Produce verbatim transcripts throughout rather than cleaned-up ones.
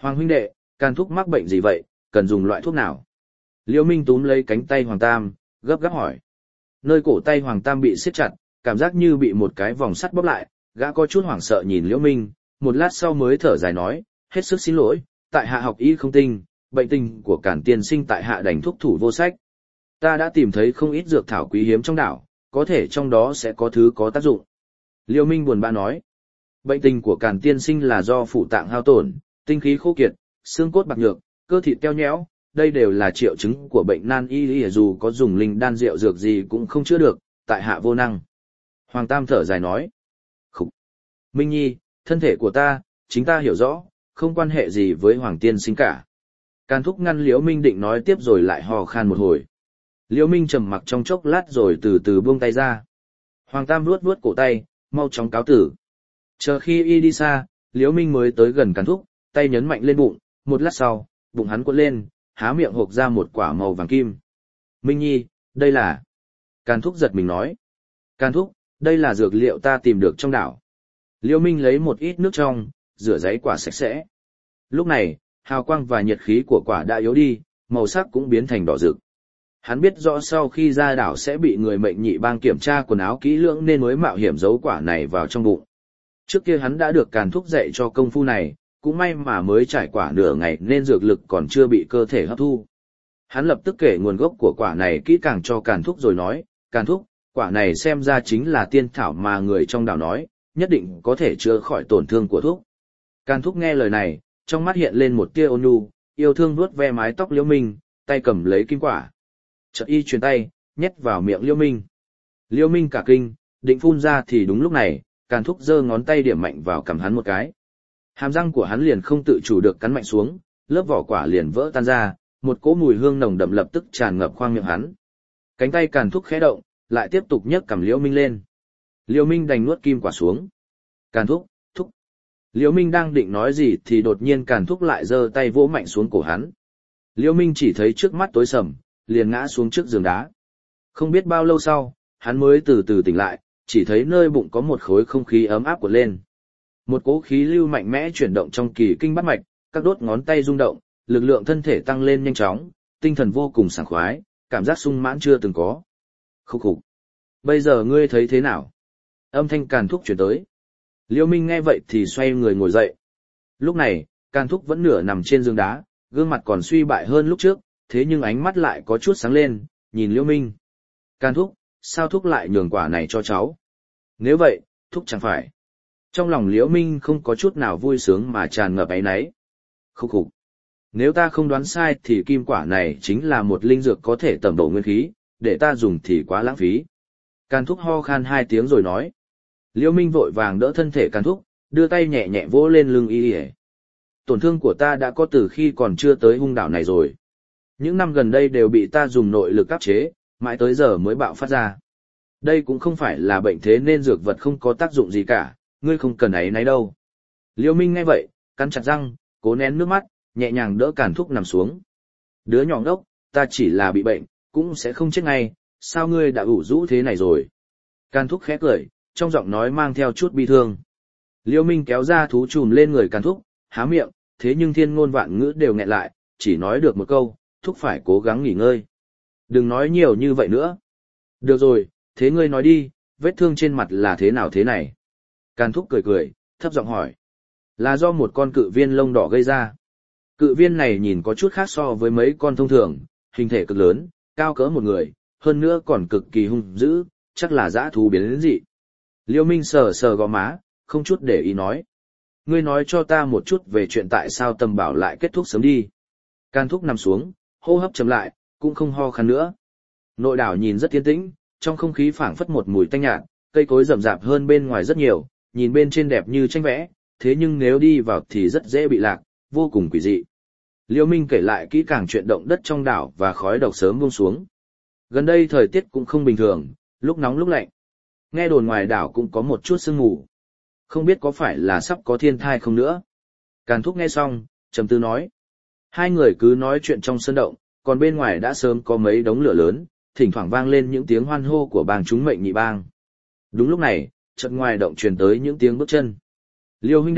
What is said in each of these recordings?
Hoàng huynh đệ, Càn Thúc mắc bệnh gì vậy, cần dùng loại thuốc nào? Liễu Minh túm lấy cánh tay Hoàng Tam, gấp gáp hỏi. Nơi cổ tay Hoàng Tam bị siết chặt, cảm giác như bị một cái vòng sắt bóp lại, gã có chút hoảng sợ nhìn Liễu Minh, một lát sau mới thở dài nói, hết sức xin lỗi, tại hạ học y không tinh, bệnh tình của Càn tiên sinh tại hạ đành thuốc thủ vô sách. Ta đã tìm thấy không ít dược thảo quý hiếm trong đảo, có thể trong đó sẽ có thứ có tác dụng. Liễu Minh buồn bã nói, bệnh tình của Càn tiên sinh là do phủ tạng hao tổn, tinh khí khô kiệt, xương cốt bạc nhược, cơ thịt teo nhẽo, đây đều là triệu chứng của bệnh nan y, dù có dùng linh đan rượu dược gì cũng không chữa được, tại hạ vô năng. Hoàng Tam thở dài nói, khục, Minh Nhi, thân thể của ta, chính ta hiểu rõ, không quan hệ gì với Hoàng tiên sinh cả. Càn Thúc ngăn Liễu Minh định nói tiếp rồi lại hò khan một hồi. Liễu Minh trầm mặc trong chốc lát rồi từ từ buông tay ra. Hoàng Tam vuốt vuốt cổ tay, mau chóng cáo tử. Chờ khi y đi xa, Liễu Minh mới tới gần Càn Thúc, tay nhấn mạnh lên bụng, một lát sau, bụng hắn quật lên, há miệng hộc ra một quả màu vàng kim. Minh Nhi, đây là... Càn Thúc giật mình nói. Càn Thúc, đây là dược liệu ta tìm được trong đảo. Liễu Minh lấy một ít nước trong, rửa giấy quả sạch sẽ. Lúc này, hào quang và nhiệt khí của quả đã yếu đi, màu sắc cũng biến thành đỏ rực. Hắn biết rõ sau khi ra đảo sẽ bị người mệnh nhị bang kiểm tra quần áo kỹ lưỡng nên mới mạo hiểm giấu quả này vào trong bụng. Trước kia hắn đã được Càn Thúc dạy cho công phu này, cũng may mà mới trải quả nửa ngày nên dược lực còn chưa bị cơ thể hấp thu. Hắn lập tức kể nguồn gốc của quả này kỹ càng cho Càn Thúc rồi nói, Càn Thúc, quả này xem ra chính là tiên thảo mà người trong đảo nói, nhất định có thể chữa khỏi tổn thương của Thúc. Càn Thúc nghe lời này, trong mắt hiện lên một tia ôn nhu, yêu thương vuốt ve mái tóc Liễu Minh, tay cầm lấy kim quả. Chợt y truyền tay, nhét vào miệng Liễu Minh. Liễu Minh cả kinh, định phun ra thì đúng lúc này, Càn Thúc giơ ngón tay điểm mạnh vào cằm hắn một cái. Hàm răng của hắn liền không tự chủ được cắn mạnh xuống, lớp vỏ quả liền vỡ tan ra, một cỗ mùi hương nồng đậm lập tức tràn ngập khoang miệng hắn. Cánh tay Càn Thúc khẽ động, lại tiếp tục nhấc cằm Liễu Minh lên. Liễu Minh đành nuốt kim quả xuống. Càn Thúc, Thúc. Liễu Minh đang định nói gì thì đột nhiên Càn Thúc lại giơ tay vỗ mạnh xuống cổ hắn. Liễu Minh chỉ thấy trước mắt tối sầm, liền ngã xuống trước giường đá. Không biết bao lâu sau, hắn mới từ từ tỉnh lại, chỉ thấy nơi bụng có một khối không khí ấm áp cuộn lên. Một cỗ khí lưu mạnh mẽ chuyển động trong kỳ kinh bát mạch, các đốt ngón tay rung động, lực lượng thân thể tăng lên nhanh chóng, tinh thần vô cùng sảng khoái, cảm giác sung mãn chưa từng có. Khúc khục. Bây giờ ngươi thấy thế nào? Âm thanh Càn Thúc chuyển tới. Liễu Minh nghe vậy thì xoay người ngồi dậy. Lúc này, Càn Thúc vẫn nửa nằm trên giường đá, gương mặt còn suy bại hơn lúc trước, thế nhưng ánh mắt lại có chút sáng lên, nhìn Liễu Minh. Càn Thúc, sao Thúc lại nhường quả này cho cháu? Nếu vậy, Thúc chẳng phải. Trong lòng Liễu Minh không có chút nào vui sướng mà tràn ngập áy náy. Khúc khục. Nếu ta không đoán sai thì kim quả này chính là một linh dược có thể tẩm bổ nguyên khí, để ta dùng thì quá lãng phí. Càn Thúc ho khan hai tiếng rồi nói. Liễu Minh vội vàng đỡ thân thể Càn Thúc, đưa tay nhẹ nhẹ vỗ lên lưng y ỉa. Tổn thương của ta đã có từ khi còn chưa tới hung đảo này rồi. Những năm gần đây đều bị ta dùng nội lực áp chế, mãi tới giờ mới bạo phát ra. Đây cũng không phải là bệnh thế nên dược vật không có tác dụng gì cả, ngươi không cần ấy nấy đâu. Liễu Minh nghe vậy, cắn chặt răng, cố nén nước mắt, nhẹ nhàng đỡ Càn Thúc nằm xuống. Đứa nhỏ ngốc, ta chỉ là bị bệnh, cũng sẽ không chết ngay, sao ngươi đã ủ rũ thế này rồi? Càn Thúc khẽ cười, trong giọng nói mang theo chút bi thương. Liễu Minh kéo ra thú chùm lên người Càn Thúc, há miệng, thế nhưng thiên ngôn vạn ngữ đều nghẹn lại, chỉ nói được một câu, Thúc phải cố gắng nghỉ ngơi. Đừng nói nhiều như vậy nữa. Được rồi, thế ngươi nói đi, vết thương trên mặt là thế nào thế này? Càn Thúc cười cười, thấp giọng hỏi. Là do một con cự viên lông đỏ gây ra. Cự viên này nhìn có chút khác so với mấy con thông thường, hình thể cực lớn, cao cỡ một người, hơn nữa còn cực kỳ hung dữ, chắc là dã thú biến đến dị. Liễu Minh sờ sờ gò má, không chút để ý nói. Ngươi nói cho ta một chút về chuyện tại sao Tầm Bảo lại kết thúc sớm đi. Càn Thúc nằm xuống, hô hấp chậm lại, cũng không ho khan nữa. Nội đảo nhìn rất yên tĩnh, trong không khí phảng phất một mùi tanh nhạt, cây cối rậm rạp hơn bên ngoài rất nhiều, nhìn bên trên đẹp như tranh vẽ, thế nhưng nếu đi vào thì rất dễ bị lạc, vô cùng quỷ dị. Liễu Minh kể lại kỹ càng chuyện động đất trong đảo và khói độc sớm buông xuống. Gần đây thời tiết cũng không bình thường, lúc nóng lúc lạnh. Nghe đồn ngoài đảo cũng có một chút sương mù. Không biết có phải là sắp có thiên thai không nữa. Càn Thúc nghe xong, trầm tư nói. Hai người cứ nói chuyện trong sân động, còn bên ngoài đã sớm có mấy đống lửa lớn, thỉnh thoảng vang lên những tiếng hoan hô của bang chúng mệnh nhị bang. Đúng lúc này, chợt ngoài động truyền tới những tiếng bước chân. Liêu huynh đệ,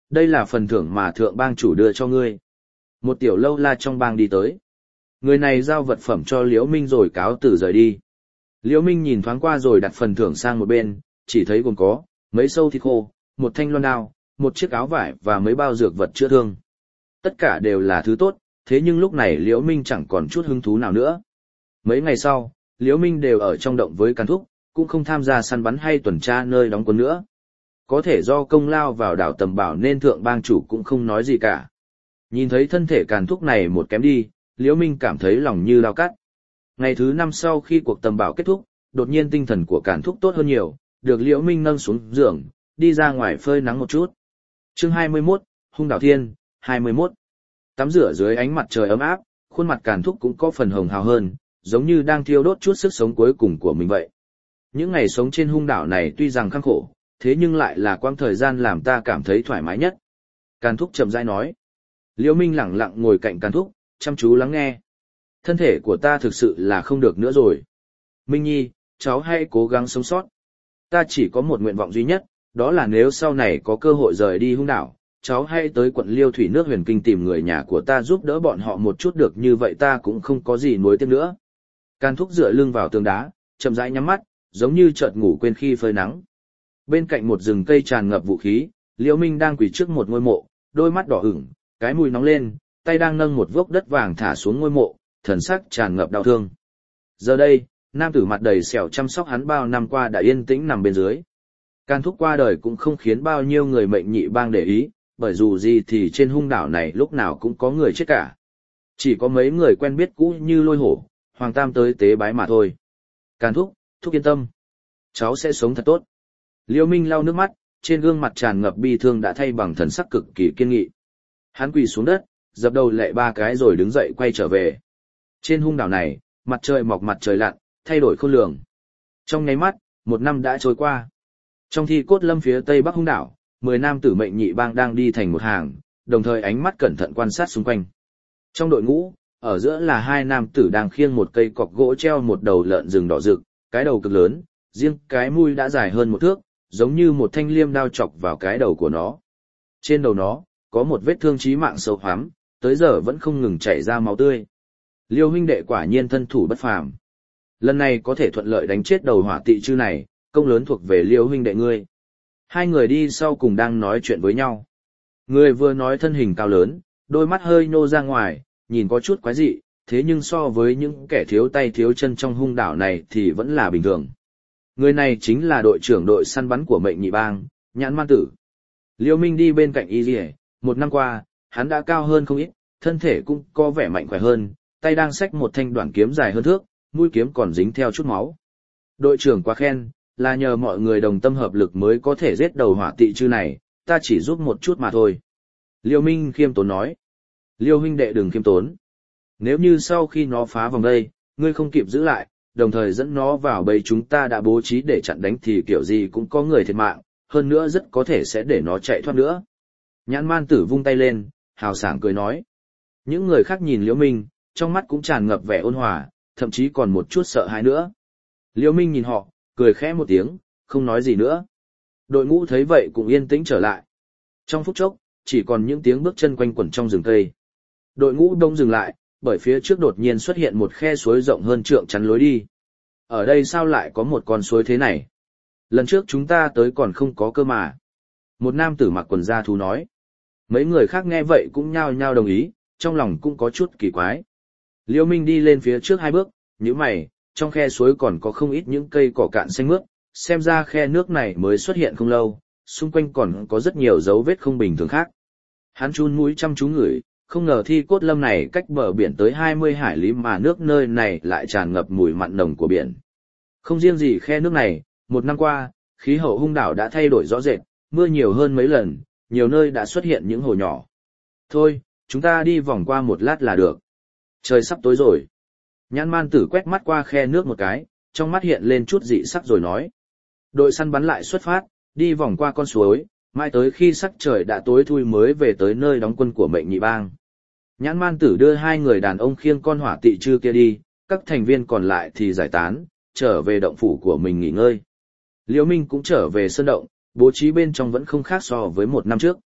đây là phần thưởng mà thượng bang chủ đưa cho ngươi. Một tiểu lâu la trong bang đi tới. Người này giao vật phẩm cho Liễu Minh rồi cáo từ rời đi. Liễu Minh nhìn thoáng qua rồi đặt phần thưởng sang một bên, chỉ thấy gồm có mấy sâu thịt khô, một thanh loan đao, một chiếc áo vải và mấy bao dược vật chữa thương. Tất cả đều là thứ tốt, thế nhưng lúc này Liễu Minh chẳng còn chút hứng thú nào nữa. Mấy ngày sau, Liễu Minh đều ở trong động với Càn Thúc, cũng không tham gia săn bắn hay tuần tra nơi đóng quân nữa. Có thể do công lao vào đảo Tầm Bảo nên thượng bang chủ cũng không nói gì cả. Nhìn thấy thân thể Càn Thúc này một kém đi, Liễu Minh cảm thấy lòng như dao cắt. Ngày thứ năm sau khi cuộc Tầm Bảo kết thúc, đột nhiên tinh thần của Càn Thúc tốt hơn nhiều, được Liễu Minh nâng xuống giường, đi ra ngoài phơi nắng một chút. Chương hai mươi mốt, Hung Đảo Thiên, hai mươi mốt. Tắm rửa dưới ánh mặt trời ấm áp, khuôn mặt Càn Thúc cũng có phần hồng hào hơn, giống như đang thiêu đốt chút sức sống cuối cùng của mình vậy. Những ngày sống trên hung đảo này tuy rằng khắc khổ, thế nhưng lại là quãng thời gian làm ta cảm thấy thoải mái nhất. Càn Thúc chậm rãi nói. Liễu Minh lẳng lặng ngồi cạnh Càn Thúc, chăm chú lắng nghe. Thân thể của ta thực sự là không được nữa rồi. Minh Nhi, cháu hãy cố gắng sống sót. Ta chỉ có một nguyện vọng duy nhất, đó là nếu sau này có cơ hội rời đi hung đảo, cháu hãy tới quận Liêu Thủy nước Huyền Kinh tìm người nhà của ta giúp đỡ bọn họ một chút, được như vậy ta cũng không có gì nuối tiếc nữa. Càn Thúc dựa lưng vào tường đá, chậm rãi nhắm mắt, giống như chợt ngủ quên khi phơi nắng. Bên cạnh một rừng cây tràn ngập vũ khí, Liễu Minh đang quỳ trước một ngôi mộ, đôi mắt đỏ ửng, cái mũi nóng lên, tay đang nâng một vốc đất vàng thả xuống ngôi mộ, thần sắc tràn ngập đau thương. Giờ đây, nam tử mặt đầy sẹo chăm sóc hắn bao năm qua đã yên tĩnh nằm bên dưới. Càn Thúc qua đời cũng không khiến bao nhiêu người mệnh nhị bang để ý, bởi dù gì thì trên hung đảo này lúc nào cũng có người chết cả. Chỉ có mấy người quen biết cũ như Lôi Hổ, Hoàng Tam tới tế bái mà thôi. Càn Thúc, Thúc yên tâm. Cháu sẽ sống thật tốt. Liễu Minh lau nước mắt, trên gương mặt tràn ngập bi thương đã thay bằng thần sắc cực kỳ kiên nghị. Hắn quỳ xuống đất, dập đầu lạy ba cái rồi đứng dậy quay trở về. Trên hung đảo này, mặt trời mọc mặt trời lặn, thay đổi khôn lường. Trong nháy mắt, một năm đã trôi qua. Trong thi cốt lâm phía tây bắc hung đảo, mười nam tử mệnh nhị bang đang đi thành một hàng, đồng thời ánh mắt cẩn thận quan sát xung quanh. Trong đội ngũ, ở giữa là hai nam tử đang khiêng một cây cọc gỗ treo một đầu lợn rừng đỏ rực, cái đầu cực lớn, riêng cái mũi đã dài hơn một thước, giống như một thanh liêm đao chọc vào cái đầu của nó. Trên đầu nó, có một vết thương chí mạng sâu hoắm, tới giờ vẫn không ngừng chảy ra máu tươi. Liêu huynh đệ quả nhiên thân thủ bất phàm. Lần này có thể thuận lợi đánh chết đầu hỏa tị chư này, công lớn thuộc về Liêu huynh đệ ngươi. Hai người đi sau cùng đang nói chuyện với nhau. Người vừa nói thân hình cao lớn, đôi mắt hơi nhô ra ngoài, nhìn có chút quái dị, thế nhưng so với những kẻ thiếu tay thiếu chân trong hung đảo này thì vẫn là bình thường. Người này chính là đội trưởng đội săn bắn của mệnh nhị bang, Nhãn Man Tử. Liêu Minh đi bên cạnh y rìa, một năm qua, hắn đã cao hơn không ít, thân thể cũng có vẻ mạnh khỏe hơn, tay đang xách một thanh đoạn kiếm dài hơn thước, mũi kiếm còn dính theo chút máu. Đội trưởng quá khen, là nhờ mọi người đồng tâm hợp lực mới có thể giết đầu hỏa tị chư này, ta chỉ giúp một chút mà thôi. Liêu Minh khiêm tốn nói. Liêu huynh đệ đừng khiêm tốn. Nếu như sau khi nó phá vòng đây, ngươi không kịp giữ lại, đồng thời dẫn nó vào bầy chúng ta đã bố trí để chặn đánh thì kiểu gì cũng có người thiệt mạng, hơn nữa rất có thể sẽ để nó chạy thoát nữa. Nhãn Man Tử vung tay lên, hào sảng cười nói. Những người khác nhìn Liễu Minh, trong mắt cũng tràn ngập vẻ ôn hòa, thậm chí còn một chút sợ hãi nữa. Liễu Minh nhìn họ, cười khẽ một tiếng, không nói gì nữa. Đội ngũ thấy vậy cũng yên tĩnh trở lại. Trong phút chốc, chỉ còn những tiếng bước chân quanh quẩn trong rừng cây. Đội ngũ đông dừng lại, bởi phía trước đột nhiên xuất hiện một khe suối rộng hơn trượng chắn lối đi. Ở đây sao lại có một con suối thế này? Lần trước chúng ta tới còn không có cơ mà. Một nam tử mặc quần da thú nói. Mấy người khác nghe vậy cũng nhao nhao đồng ý, trong lòng cũng có chút kỳ quái. Liêu Minh đi lên phía trước hai bước, nhíu mày, trong khe suối còn có không ít những cây cỏ cạn xanh mướt, xem ra khe nước này mới xuất hiện không lâu, xung quanh còn có rất nhiều dấu vết không bình thường khác. Hắn chun mũi chăm chú ngửi, không ngờ thi cốt lâm này cách bờ biển tới hai mươi hải lý mà nước nơi này lại tràn ngập mùi mặn nồng của biển. Không riêng gì khe nước này, một năm qua, khí hậu hung đảo đã thay đổi rõ rệt, mưa nhiều hơn mấy lần, nhiều nơi đã xuất hiện những hồ nhỏ. Thôi, chúng ta đi vòng qua một lát là được. Trời sắp tối rồi. Nhãn Man Tử quét mắt qua khe nước một cái, trong mắt hiện lên chút dị sắc rồi nói. Đội săn bắn lại xuất phát, đi vòng qua con suối, mai tới khi sắc trời đã tối thui mới về tới nơi đóng quân của mệnh nhị bang. Nhãn Man Tử đưa hai người đàn ông khiêng con hỏa tị chư kia đi, các thành viên còn lại thì giải tán, trở về động phủ của mình nghỉ ngơi. Liễu Minh cũng trở về sơn động, bố trí bên trong vẫn không khác so với một năm trước.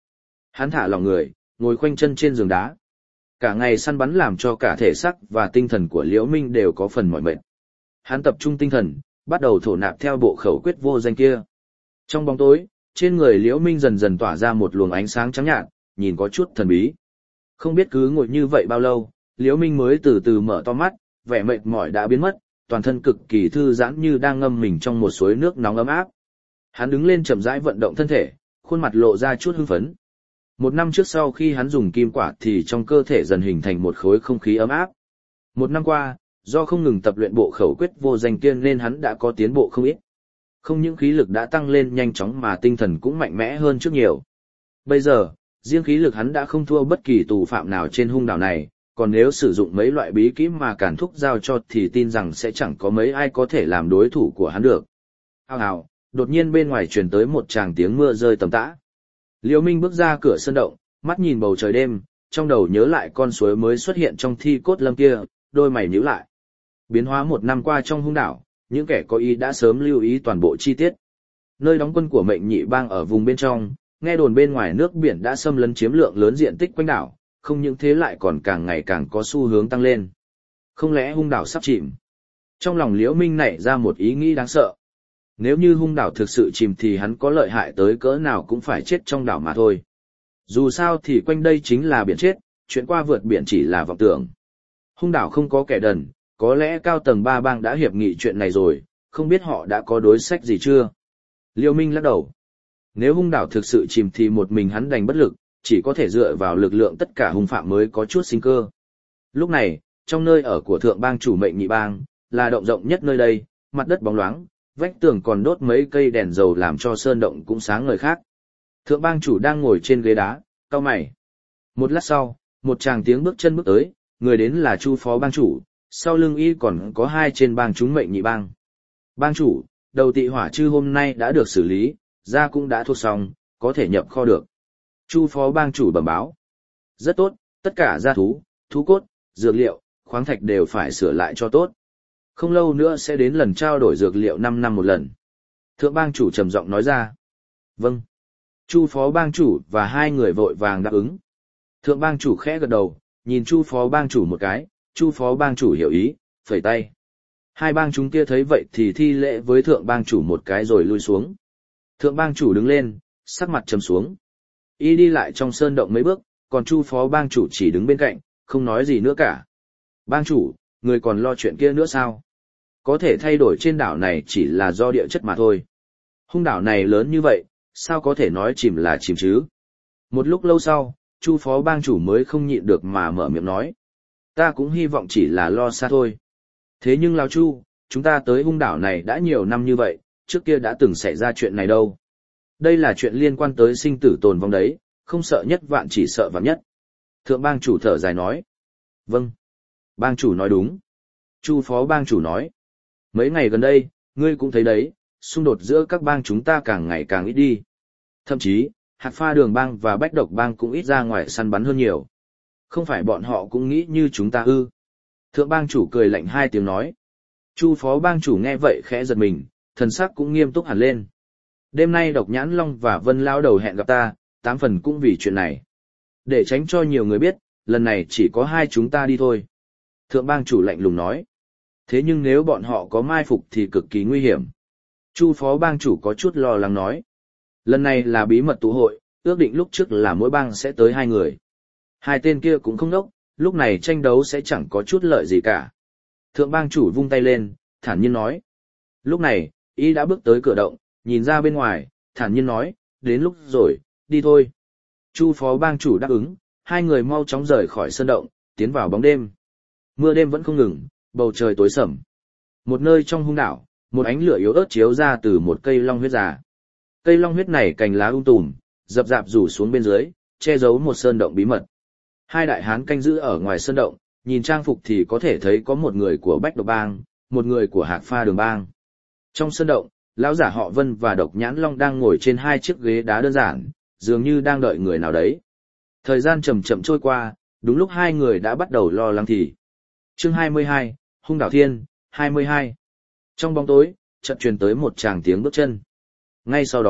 Hắn thả lỏng người, ngồi khoanh chân trên giường đá. Cả ngày săn bắn làm cho cả thể xác và tinh thần của Liễu Minh đều có phần mỏi mệt. Hắn tập trung tinh thần, bắt đầu thổ nạp theo bộ khẩu quyết vô danh kia. Trong bóng tối, trên người Liễu Minh dần dần tỏa ra một luồng ánh sáng trắng nhạt, nhìn có chút thần bí. Không biết cứ ngồi như vậy bao lâu, Liễu Minh mới từ từ mở to mắt, vẻ mệt mỏi đã biến mất, toàn thân cực kỳ thư giãn như đang ngâm mình trong một suối nước nóng ấm áp. Hắn đứng lên chậm rãi vận động thân thể, khuôn mặt lộ ra chút hưng phấn. Một năm trước sau khi hắn dùng kim quả thì trong cơ thể dần hình thành một khối không khí ấm áp. Một năm qua, do không ngừng tập luyện bộ khẩu quyết vô danh tiên nên hắn đã có tiến bộ không ít. Không những khí lực đã tăng lên nhanh chóng mà tinh thần cũng mạnh mẽ hơn trước nhiều. Bây giờ, riêng khí lực hắn đã không thua bất kỳ tù phạm nào trên hung đảo này, còn nếu sử dụng mấy loại bí kíp mà Càn Thúc giao cho thì tin rằng sẽ chẳng có mấy ai có thể làm đối thủ của hắn được. Hào hào, đột nhiên bên ngoài truyền tới một tràng tiếng mưa rơi tầm tã. Liễu Minh bước ra cửa sân động, mắt nhìn bầu trời đêm, trong đầu nhớ lại con suối mới xuất hiện trong thi cốt lâm kia, đôi mày nhíu lại. Biến hóa một năm qua trong hung đảo, những kẻ có ý đã sớm lưu ý toàn bộ chi tiết. Nơi đóng quân của Mệnh Nhị Bang ở vùng bên trong, nghe đồn bên ngoài nước biển đã xâm lấn chiếm lượng lớn diện tích quanh đảo, không những thế lại còn càng ngày càng có xu hướng tăng lên. Không lẽ hung đảo sắp chìm? Trong lòng Liễu Minh nảy ra một ý nghĩ đáng sợ. Nếu như hung đảo thực sự chìm thì hắn có lợi hại tới cỡ nào cũng phải chết trong đảo mà thôi. Dù sao thì quanh đây chính là biển chết, chuyện qua vượt biển chỉ là vọng tưởng. Hung đảo không có kẻ đần, có lẽ cao tầng ba bang đã hiệp nghị chuyện này rồi, không biết họ đã có đối sách gì chưa? Liễu Minh lắc đầu. Nếu hung đảo thực sự chìm thì một mình hắn đành bất lực, chỉ có thể dựa vào lực lượng tất cả hung phạm mới có chút sinh cơ. Lúc này, trong nơi ở của thượng bang chủ Mệnh Nhị Bang, là động rộng nhất nơi đây, mặt đất bóng loáng, vách tường còn đốt mấy cây đèn dầu làm cho sơn động cũng sáng ngời khác. Thượng bang chủ đang ngồi trên ghế đá, cau mày. Một lát sau, một tràng tiếng bước chân bước tới, người đến là Chu phó bang chủ, sau lưng y còn có hai trên bang chúng Mệnh Nhị Bang. Bang chủ, đầu tị hỏa chư hôm nay đã được xử lý, da cũng đã thuộc xong, có thể nhập kho được. Chu phó bang chủ bẩm báo. Rất tốt, tất cả gia thú, thú cốt, dược liệu, khoáng thạch đều phải sửa lại cho tốt. Không lâu nữa sẽ đến lần trao đổi dược liệu năm năm một lần. Thượng bang chủ trầm giọng nói ra. Vâng. Chu phó bang chủ và hai người vội vàng đáp ứng. Thượng bang chủ khẽ gật đầu, nhìn Chu phó bang chủ một cái, Chu phó bang chủ hiểu ý, phẩy tay. Hai bang chúng kia thấy vậy thì thi lễ với thượng bang chủ một cái rồi lui xuống. Thượng bang chủ đứng lên, sắc mặt trầm xuống. Y đi lại trong sơn động mấy bước, còn Chu phó bang chủ chỉ đứng bên cạnh, không nói gì nữa cả. Bang chủ, người còn lo chuyện kia nữa sao? Có thể thay đổi trên đảo này chỉ là do địa chất mà thôi. Hung đảo này lớn như vậy, sao có thể nói chìm là chìm chứ? Một lúc lâu sau, Chu phó bang chủ mới không nhịn được mà mở miệng nói. Ta cũng hy vọng chỉ là lo xa thôi. Thế nhưng Lão Chu, chúng ta tới hung đảo này đã nhiều năm như vậy, trước kia đã từng xảy ra chuyện này đâu. Đây là chuyện liên quan tới sinh tử tồn vong đấy, không sợ nhất vạn chỉ sợ vạn nhất. Thượng bang chủ thở dài nói. Vâng. Bang chủ nói đúng. Chu phó bang chủ nói. Mấy ngày gần đây, ngươi cũng thấy đấy, xung đột giữa các bang chúng ta càng ngày càng ít đi. Thậm chí, Hạt Pha Đường bang và Bách Độc bang cũng ít ra ngoài săn bắn hơn nhiều. Không phải bọn họ cũng nghĩ như chúng ta ư? Thượng bang chủ cười lạnh hai tiếng nói. Chu phó bang chủ nghe vậy khẽ giật mình, thần sắc cũng nghiêm túc hẳn lên. Đêm nay Độc Nhãn Long và Vân Lão Đầu hẹn gặp ta, tám phần cũng vì chuyện này. Để tránh cho nhiều người biết, lần này chỉ có hai chúng ta đi thôi. Thượng bang chủ lạnh lùng nói. Thế nhưng nếu bọn họ có mai phục thì cực kỳ nguy hiểm. Chu phó bang chủ có chút lo lắng nói. Lần này là bí mật tụ hội, ước định lúc trước là mỗi bang sẽ tới hai người. Hai tên kia cũng không nốc, lúc này tranh đấu sẽ chẳng có chút lợi gì cả. Thượng bang chủ vung tay lên, thản nhiên nói. Lúc này, y đã bước tới cửa động, nhìn ra bên ngoài, thản nhiên nói, đến lúc rồi, đi thôi. Chu phó bang chủ đáp ứng, hai người mau chóng rời khỏi sân động, tiến vào bóng đêm. Mưa đêm vẫn không ngừng, bầu trời tối sầm. Một nơi trong hung đảo, một ánh lửa yếu ớt chiếu ra từ một cây long huyết già. Cây long huyết này cành lá um tùm, dập dạp rủ xuống bên dưới, che giấu một sơn động bí mật. Hai đại hán canh giữ ở ngoài sơn động, nhìn trang phục thì có thể thấy có một người của Bách Độc bang, một người của Hạc Pha Đường bang. Trong sơn động, lão giả họ Vân và Độc Nhãn Long đang ngồi trên hai chiếc ghế đá đơn giản, dường như đang đợi người nào đấy. Thời gian chậm chậm trôi qua, đúng lúc hai người đã bắt đầu lo lắng thì. Chương hai mươi hai, Hung đảo Thiên, hai mươi hai. Trong bóng tối, chợt truyền tới một tràng tiếng bước chân. Ngay sau đó,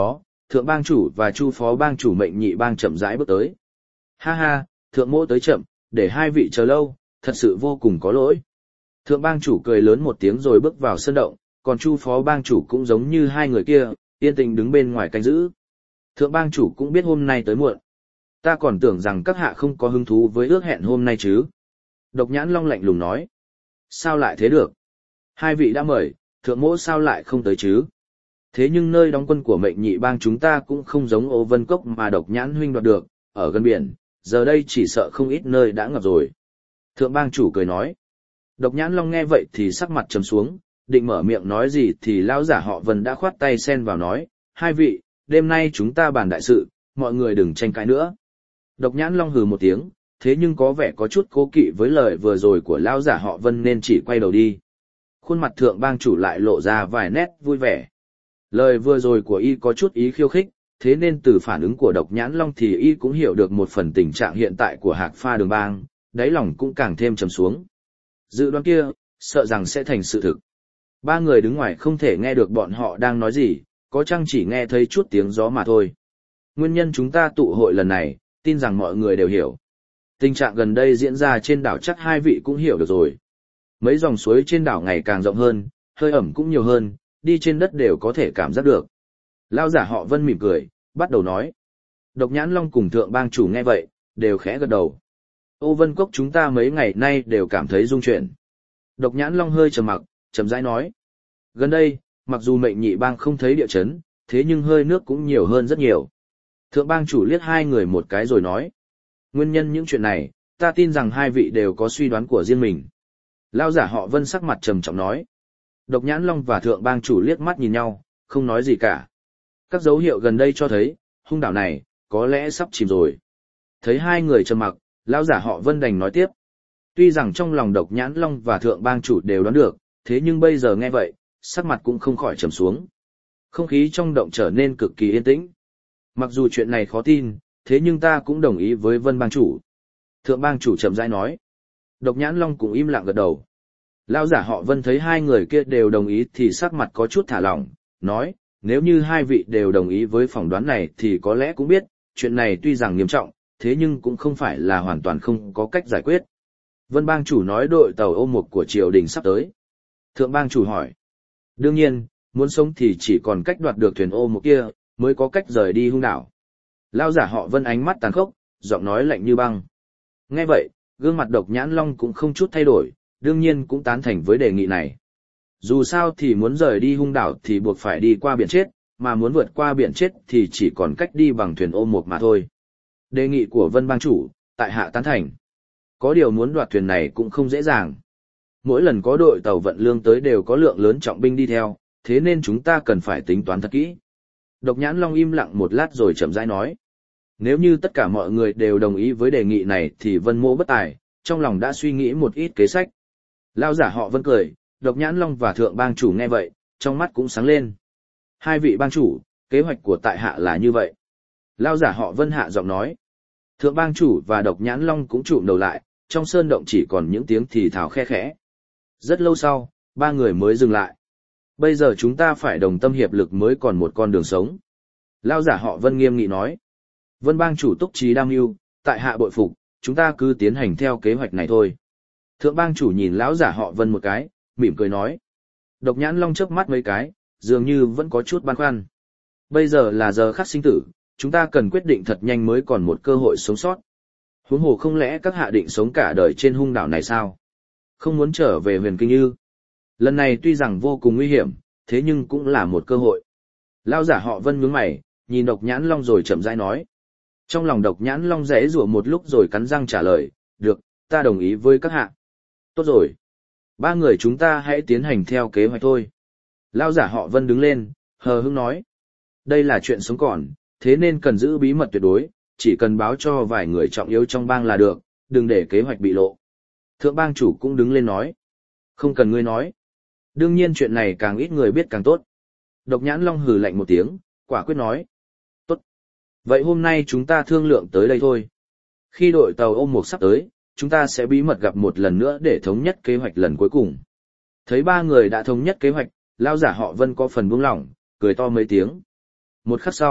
thượng bang chủ và chu phó bang chủ mệnh nhị bang chậm rãi bước tới. Ha ha, thượng mỗ tới chậm, để hai vị chờ lâu, thật sự vô cùng có lỗi. Thượng bang chủ cười lớn một tiếng rồi bước vào sân động, còn chu phó bang chủ cũng giống như hai người kia, yên tĩnh đứng bên ngoài canh giữ. Thượng bang chủ cũng biết hôm nay tới muộn. Ta còn tưởng rằng các hạ không có hứng thú với ước hẹn hôm nay chứ. Độc Nhãn Long lạnh lùng nói. Sao lại thế được? Hai vị đã mời, thượng mỗ sao lại không tới chứ? Thế nhưng nơi đóng quân của mệnh nhị bang chúng ta cũng không giống Ô Vân Cốc mà Độc Nhãn huynh đoạt được, ở gần biển, giờ đây chỉ sợ không ít nơi đã ngập rồi. Thượng bang chủ cười nói. Độc Nhãn Long nghe vậy thì sắc mặt trầm xuống, định mở miệng nói gì thì lão giả họ Vân đã khoát tay xen vào nói, hai vị, đêm nay chúng ta bàn đại sự, mọi người đừng tranh cãi nữa. Độc Nhãn Long hừ một tiếng, thế nhưng có vẻ có chút cố kỵ với lời vừa rồi của lão giả họ Vân nên chỉ quay đầu đi. Khuôn mặt thượng bang chủ lại lộ ra vài nét vui vẻ. Lời vừa rồi của y có chút ý khiêu khích, thế nên từ phản ứng của Độc Nhãn Long thì y cũng hiểu được một phần tình trạng hiện tại của Hạc Pha Đường Bang, đáy lòng cũng càng thêm trầm xuống. Dự đoán kia, sợ rằng sẽ thành sự thực. Ba người đứng ngoài không thể nghe được bọn họ đang nói gì, có chăng chỉ nghe thấy chút tiếng gió mà thôi. Nguyên nhân chúng ta tụ hội lần này, tin rằng mọi người đều hiểu. Tình trạng gần đây diễn ra trên đảo chắc hai vị cũng hiểu được rồi. Mấy dòng suối trên đảo ngày càng rộng hơn, hơi ẩm cũng nhiều hơn, đi trên đất đều có thể cảm giác được. Lão giả họ Vân mỉm cười, bắt đầu nói. Độc Nhãn Long cùng thượng bang chủ nghe vậy, đều khẽ gật đầu. Ô Vân Cốc chúng ta mấy ngày nay đều cảm thấy rung chuyển. Độc Nhãn Long hơi trầm mặc, chậm rãi nói. Gần đây, mặc dù mệnh nhị bang không thấy địa chấn, thế nhưng hơi nước cũng nhiều hơn rất nhiều. Thượng bang chủ liếc hai người một cái rồi nói. Nguyên nhân những chuyện này, ta tin rằng hai vị đều có suy đoán của riêng mình. Lão giả họ Vân sắc mặt trầm trọng nói. Độc Nhãn Long và thượng bang chủ liếc mắt nhìn nhau, không nói gì cả. Các dấu hiệu gần đây cho thấy, hung đảo này, có lẽ sắp chìm rồi. Thấy hai người trầm mặc, lão giả họ Vân đành nói tiếp. Tuy rằng trong lòng Độc Nhãn Long và thượng bang chủ đều đoán được, thế nhưng bây giờ nghe vậy, sắc mặt cũng không khỏi trầm xuống. Không khí trong động trở nên cực kỳ yên tĩnh. Mặc dù chuyện này khó tin, thế nhưng ta cũng đồng ý với Vân bang chủ. Thượng bang chủ chậm rãi nói. Độc Nhãn Long cũng im lặng gật đầu. Lão giả họ Vân thấy hai người kia đều đồng ý thì sắc mặt có chút thả lỏng, nói, nếu như hai vị đều đồng ý với phỏng đoán này thì có lẽ cũng biết, chuyện này tuy rằng nghiêm trọng, thế nhưng cũng không phải là hoàn toàn không có cách giải quyết. Vân bang chủ nói đội tàu ô mục của triều đình sắp tới. Thượng bang chủ hỏi. Đương nhiên, muốn sống thì chỉ còn cách đoạt được thuyền ô mục kia, mới có cách rời đi hung đảo. Lão giả họ Vân ánh mắt tàn khốc, giọng nói lạnh như băng. Nghe vậy, gương mặt Độc Nhãn Long cũng không chút thay đổi, đương nhiên cũng tán thành với đề nghị này. Dù sao thì muốn rời đi hung đảo thì buộc phải đi qua biển chết, mà muốn vượt qua biển chết thì chỉ còn cách đi bằng thuyền ô mục mà thôi. Đề nghị của Vân bang chủ, tại hạ tán thành. Có điều muốn đoạt thuyền này cũng không dễ dàng. Mỗi lần có đội tàu vận lương tới đều có lượng lớn trọng binh đi theo, thế nên chúng ta cần phải tính toán thật kỹ. Độc Nhãn Long im lặng một lát rồi chậm rãi nói. Nếu như tất cả mọi người đều đồng ý với đề nghị này thì Vân mỗ bất tài, trong lòng đã suy nghĩ một ít kế sách. Lão giả họ Vân cười, Độc Nhãn Long và thượng bang chủ nghe vậy, trong mắt cũng sáng lên. Hai vị bang chủ, kế hoạch của tại hạ là như vậy. Lão giả họ Vân hạ giọng nói. Thượng bang chủ và Độc Nhãn Long cũng chụm đầu lại, trong sơn động chỉ còn những tiếng thì thào khe khẽ. Rất lâu sau, ba người mới dừng lại. Bây giờ chúng ta phải đồng tâm hiệp lực mới còn một con đường sống. Lão giả họ Vân nghiêm nghị nói. Vân bang chủ túc trí đam mưu, tại hạ bội phục, chúng ta cứ tiến hành theo kế hoạch này thôi. Thượng bang chủ nhìn lão giả họ Vân một cái, mỉm cười nói. Độc Nhãn Long chớp mắt mấy cái, dường như vẫn có chút băn khoăn. Bây giờ là giờ khắc sinh tử, chúng ta cần quyết định thật nhanh mới còn một cơ hội sống sót. Huống hồ không lẽ các hạ định sống cả đời trên hung đảo này sao? Không muốn trở về Huyền Kinh Như. Lần này tuy rằng vô cùng nguy hiểm, thế nhưng cũng là một cơ hội. Lão giả họ Vân nhướng mày, nhìn Độc Nhãn Long rồi chậm rãi nói. Trong lòng Độc Nhãn Long rẽ rủa một lúc rồi cắn răng trả lời, được, ta đồng ý với các hạ. Tốt rồi. Ba người chúng ta hãy tiến hành theo kế hoạch thôi. Lão giả họ Vân đứng lên, hờ hững nói. Đây là chuyện sống còn, thế nên cần giữ bí mật tuyệt đối, chỉ cần báo cho vài người trọng yếu trong bang là được, đừng để kế hoạch bị lộ. Thượng bang chủ cũng đứng lên nói. Không cần ngươi nói. Đương nhiên chuyện này càng ít người biết càng tốt. Độc Nhãn Long hừ lạnh một tiếng, quả quyết nói. Tốt. Vậy hôm nay chúng ta thương lượng tới đây thôi. Khi đội tàu ôm mục sắp tới, chúng ta sẽ bí mật gặp một lần nữa để thống nhất kế hoạch lần cuối cùng. Thấy ba người đã thống nhất kế hoạch, lão giả họ Vân có phần buông lỏng, cười to mấy tiếng. Một khắc sau,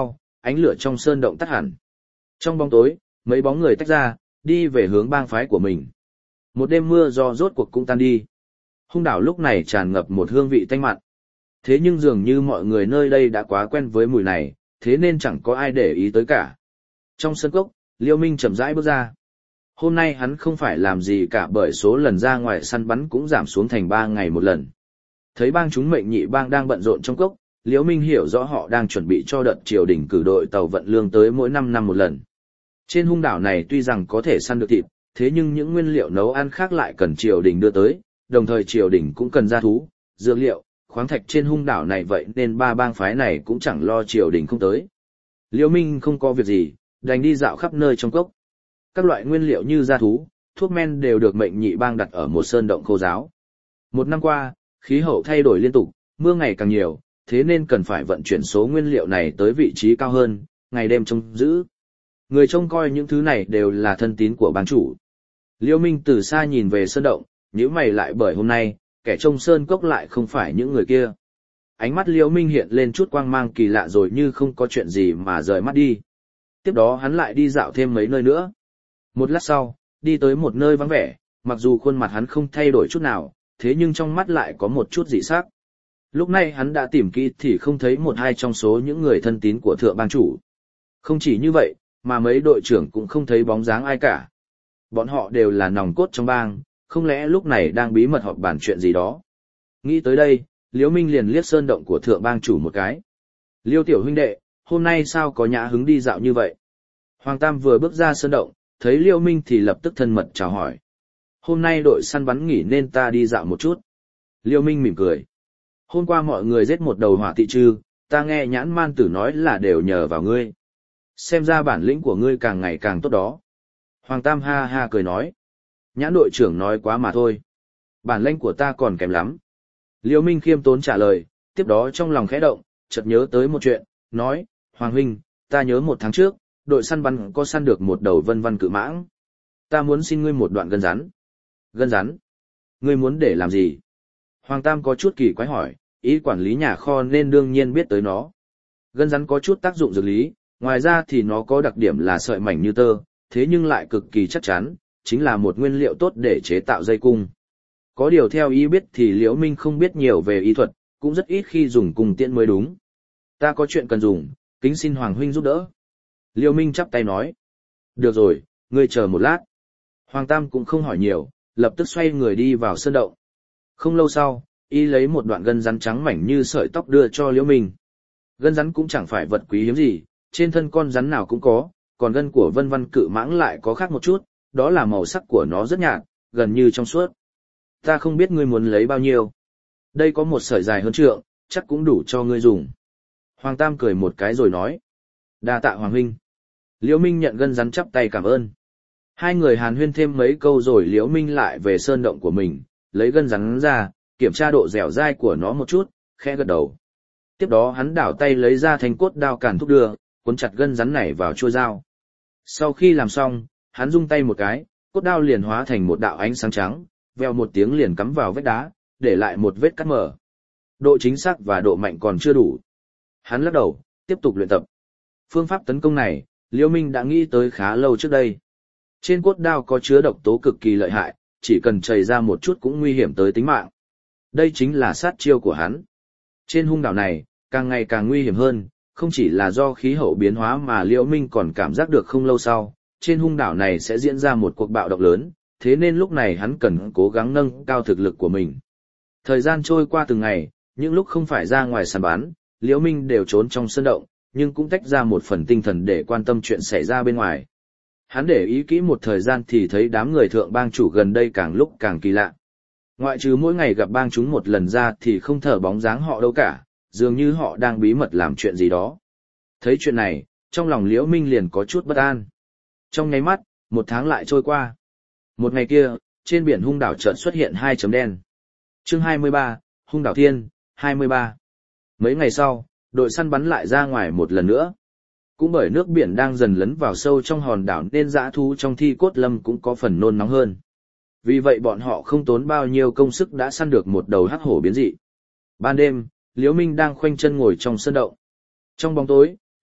ánh lửa trong sơn động tắt hẳn. Trong bóng tối, mấy bóng người tách ra, đi về hướng bang phái của mình. Một đêm mưa do rốt cuộc cũng tan đi. Hung đảo lúc này tràn ngập một hương vị tanh mặn. Thế nhưng dường như mọi người nơi đây đã quá quen với mùi này, thế nên chẳng có ai để ý tới cả. Trong sân cốc, Liêu Minh chậm rãi bước ra. Hôm nay hắn không phải làm gì cả bởi số lần ra ngoài săn bắn cũng giảm xuống thành ba ngày một lần. Thấy bang chúng mệnh nhị bang đang bận rộn trong cốc, Liễu Minh hiểu rõ họ đang chuẩn bị cho đợt triều đình cử đội tàu vận lương tới mỗi năm năm một lần. Trên hung đảo này tuy rằng có thể săn được thịt, thế nhưng những nguyên liệu nấu ăn khác lại cần triều đình đưa tới, đồng thời triều đình cũng cần gia thú, dược liệu, khoáng thạch trên hung đảo này, vậy nên ba bang phái này cũng chẳng lo triều đình không tới. Liễu Minh không có việc gì, đành đi dạo khắp nơi trong cốc. Các loại nguyên liệu như gia thú, thuốc men đều được mệnh nhị bang đặt ở một sơn động khô ráo. Một năm qua, khí hậu thay đổi liên tục, mưa ngày càng nhiều, thế nên cần phải vận chuyển số nguyên liệu này tới vị trí cao hơn, ngày đêm trông giữ. Người trông coi những thứ này đều là thân tín của bang chủ. Liêu Minh từ xa nhìn về sơn động, nhíu mày lại bởi hôm nay, kẻ trông sơn cốc lại không phải những người kia. Ánh mắt Liêu Minh hiện lên chút quang mang kỳ lạ rồi như không có chuyện gì mà rời mắt đi. Tiếp đó hắn lại đi dạo thêm mấy nơi nữa. Một lát sau, đi tới một nơi vắng vẻ, mặc dù khuôn mặt hắn không thay đổi chút nào, thế nhưng trong mắt lại có một chút dị sắc. Lúc này hắn đã tìm kỹ thì không thấy một hai trong số những người thân tín của thượng bang chủ. Không chỉ như vậy, mà mấy đội trưởng cũng không thấy bóng dáng ai cả. Bọn họ đều là nòng cốt trong bang, không lẽ lúc này đang bí mật họp bàn chuyện gì đó. Nghĩ tới đây, Liễu Minh liền liếc sơn động của thượng bang chủ một cái. Liêu tiểu huynh đệ, hôm nay sao có nhã hứng đi dạo như vậy? Hoàng Tam vừa bước ra sơn động, thấy Liêu Minh thì lập tức thân mật chào hỏi. Hôm nay đội săn bắn nghỉ nên ta đi dạo một chút. Liêu Minh mỉm cười. Hôm qua mọi người giết một đầu hỏa thị trư, ta nghe nhãn man tử nói là đều nhờ vào ngươi. Xem ra bản lĩnh của ngươi càng ngày càng tốt đó. Hoàng Tam ha ha cười nói. Nhãn đội trưởng nói quá mà thôi. Bản lĩnh của ta còn kém lắm. Liêu Minh khiêm tốn trả lời, tiếp đó trong lòng khẽ động, chợt nhớ tới một chuyện, nói, Hoàng huynh, ta nhớ một tháng trước, đội săn bắn có săn được một đầu vân vân cự mãng. Ta muốn xin ngươi một đoạn gân rắn. Gân rắn? Ngươi muốn để làm gì? Hoàng Tam có chút kỳ quái hỏi, ý quản lý nhà kho nên đương nhiên biết tới nó. Gân rắn có chút tác dụng dược lý, ngoài ra thì nó có đặc điểm là sợi mảnh như tơ, thế nhưng lại cực kỳ chắc chắn, chính là một nguyên liệu tốt để chế tạo dây cung. Có điều theo ý biết thì Liễu Minh không biết nhiều về y thuật, cũng rất ít khi dùng cung tiễn mới đúng. Ta có chuyện cần dùng, kính xin Hoàng huynh giúp đỡ. Liễu Minh chắp tay nói. Được rồi, ngươi chờ một lát. Hoàng Tam cũng không hỏi nhiều, lập tức xoay người đi vào sơn động. Không lâu sau, y lấy một đoạn gân rắn trắng mảnh như sợi tóc đưa cho Liễu Minh. Gân rắn cũng chẳng phải vật quý hiếm gì, trên thân con rắn nào cũng có, còn gân của vân vân cự mãng lại có khác một chút, đó là màu sắc của nó rất nhạt, gần như trong suốt. Ta không biết ngươi muốn lấy bao nhiêu. Đây có một sợi dài hơn trượng, chắc cũng đủ cho ngươi dùng. Hoàng Tam cười một cái rồi nói. Đa tạ Hoàng huynh. Liễu Minh nhận gân rắn chắp tay cảm ơn. Hai người hàn huyên thêm mấy câu rồi Liễu Minh lại về sơn động của mình, lấy gân rắn ra, kiểm tra độ dẻo dai của nó một chút, khẽ gật đầu. Tiếp đó hắn đảo tay lấy ra thanh cốt đao càn thúc đưa, cuốn chặt gân rắn này vào chuôi dao. Sau khi làm xong, hắn rung tay một cái, cốt đao liền hóa thành một đạo ánh sáng trắng, vèo một tiếng liền cắm vào vách đá, để lại một vết cắt mở. Độ chính xác và độ mạnh còn chưa đủ. Hắn lắc đầu, tiếp tục luyện tập. Phương pháp tấn công này, Liễu Minh đã nghĩ tới khá lâu trước đây. Trên cốt đao có chứa độc tố cực kỳ lợi hại, chỉ cần chảy ra một chút cũng nguy hiểm tới tính mạng. Đây chính là sát chiêu của hắn. Trên hung đảo này, càng ngày càng nguy hiểm hơn, không chỉ là do khí hậu biến hóa mà Liễu Minh còn cảm giác được không lâu sau, trên hung đảo này sẽ diễn ra một cuộc bạo động lớn, thế nên lúc này hắn cần cố gắng nâng cao thực lực của mình. Thời gian trôi qua từng ngày, những lúc không phải ra ngoài săn bắn, Liễu Minh đều trốn trong sân động, nhưng cũng tách ra một phần tinh thần để quan tâm chuyện xảy ra bên ngoài. Hắn để ý kỹ một thời gian thì thấy đám người thượng bang chủ gần đây càng lúc càng kỳ lạ. Ngoại trừ mỗi ngày gặp bang chúng một lần ra thì không thở bóng dáng họ đâu cả, dường như họ đang bí mật làm chuyện gì đó. Thấy chuyện này, trong lòng Liễu Minh liền có chút bất an. Trong nháy mắt, một tháng lại trôi qua. Một ngày kia, trên biển hung đảo chợt xuất hiện hai chấm đen. Chương hai mươi ba, Hung đảo Thiên, hai mươi ba. Mấy ngày sau, đội săn bắn lại ra ngoài một lần nữa. Cũng bởi nước biển đang dần lấn vào sâu trong hòn đảo nên dã thú trong thi cốt lâm cũng có phần nôn nóng hơn. Vì vậy bọn họ không tốn bao nhiêu công sức đã săn được một đầu hắc hổ biến dị. Ban đêm, Liễu Minh đang khoanh chân ngồi trong sân động. Trong bóng tối,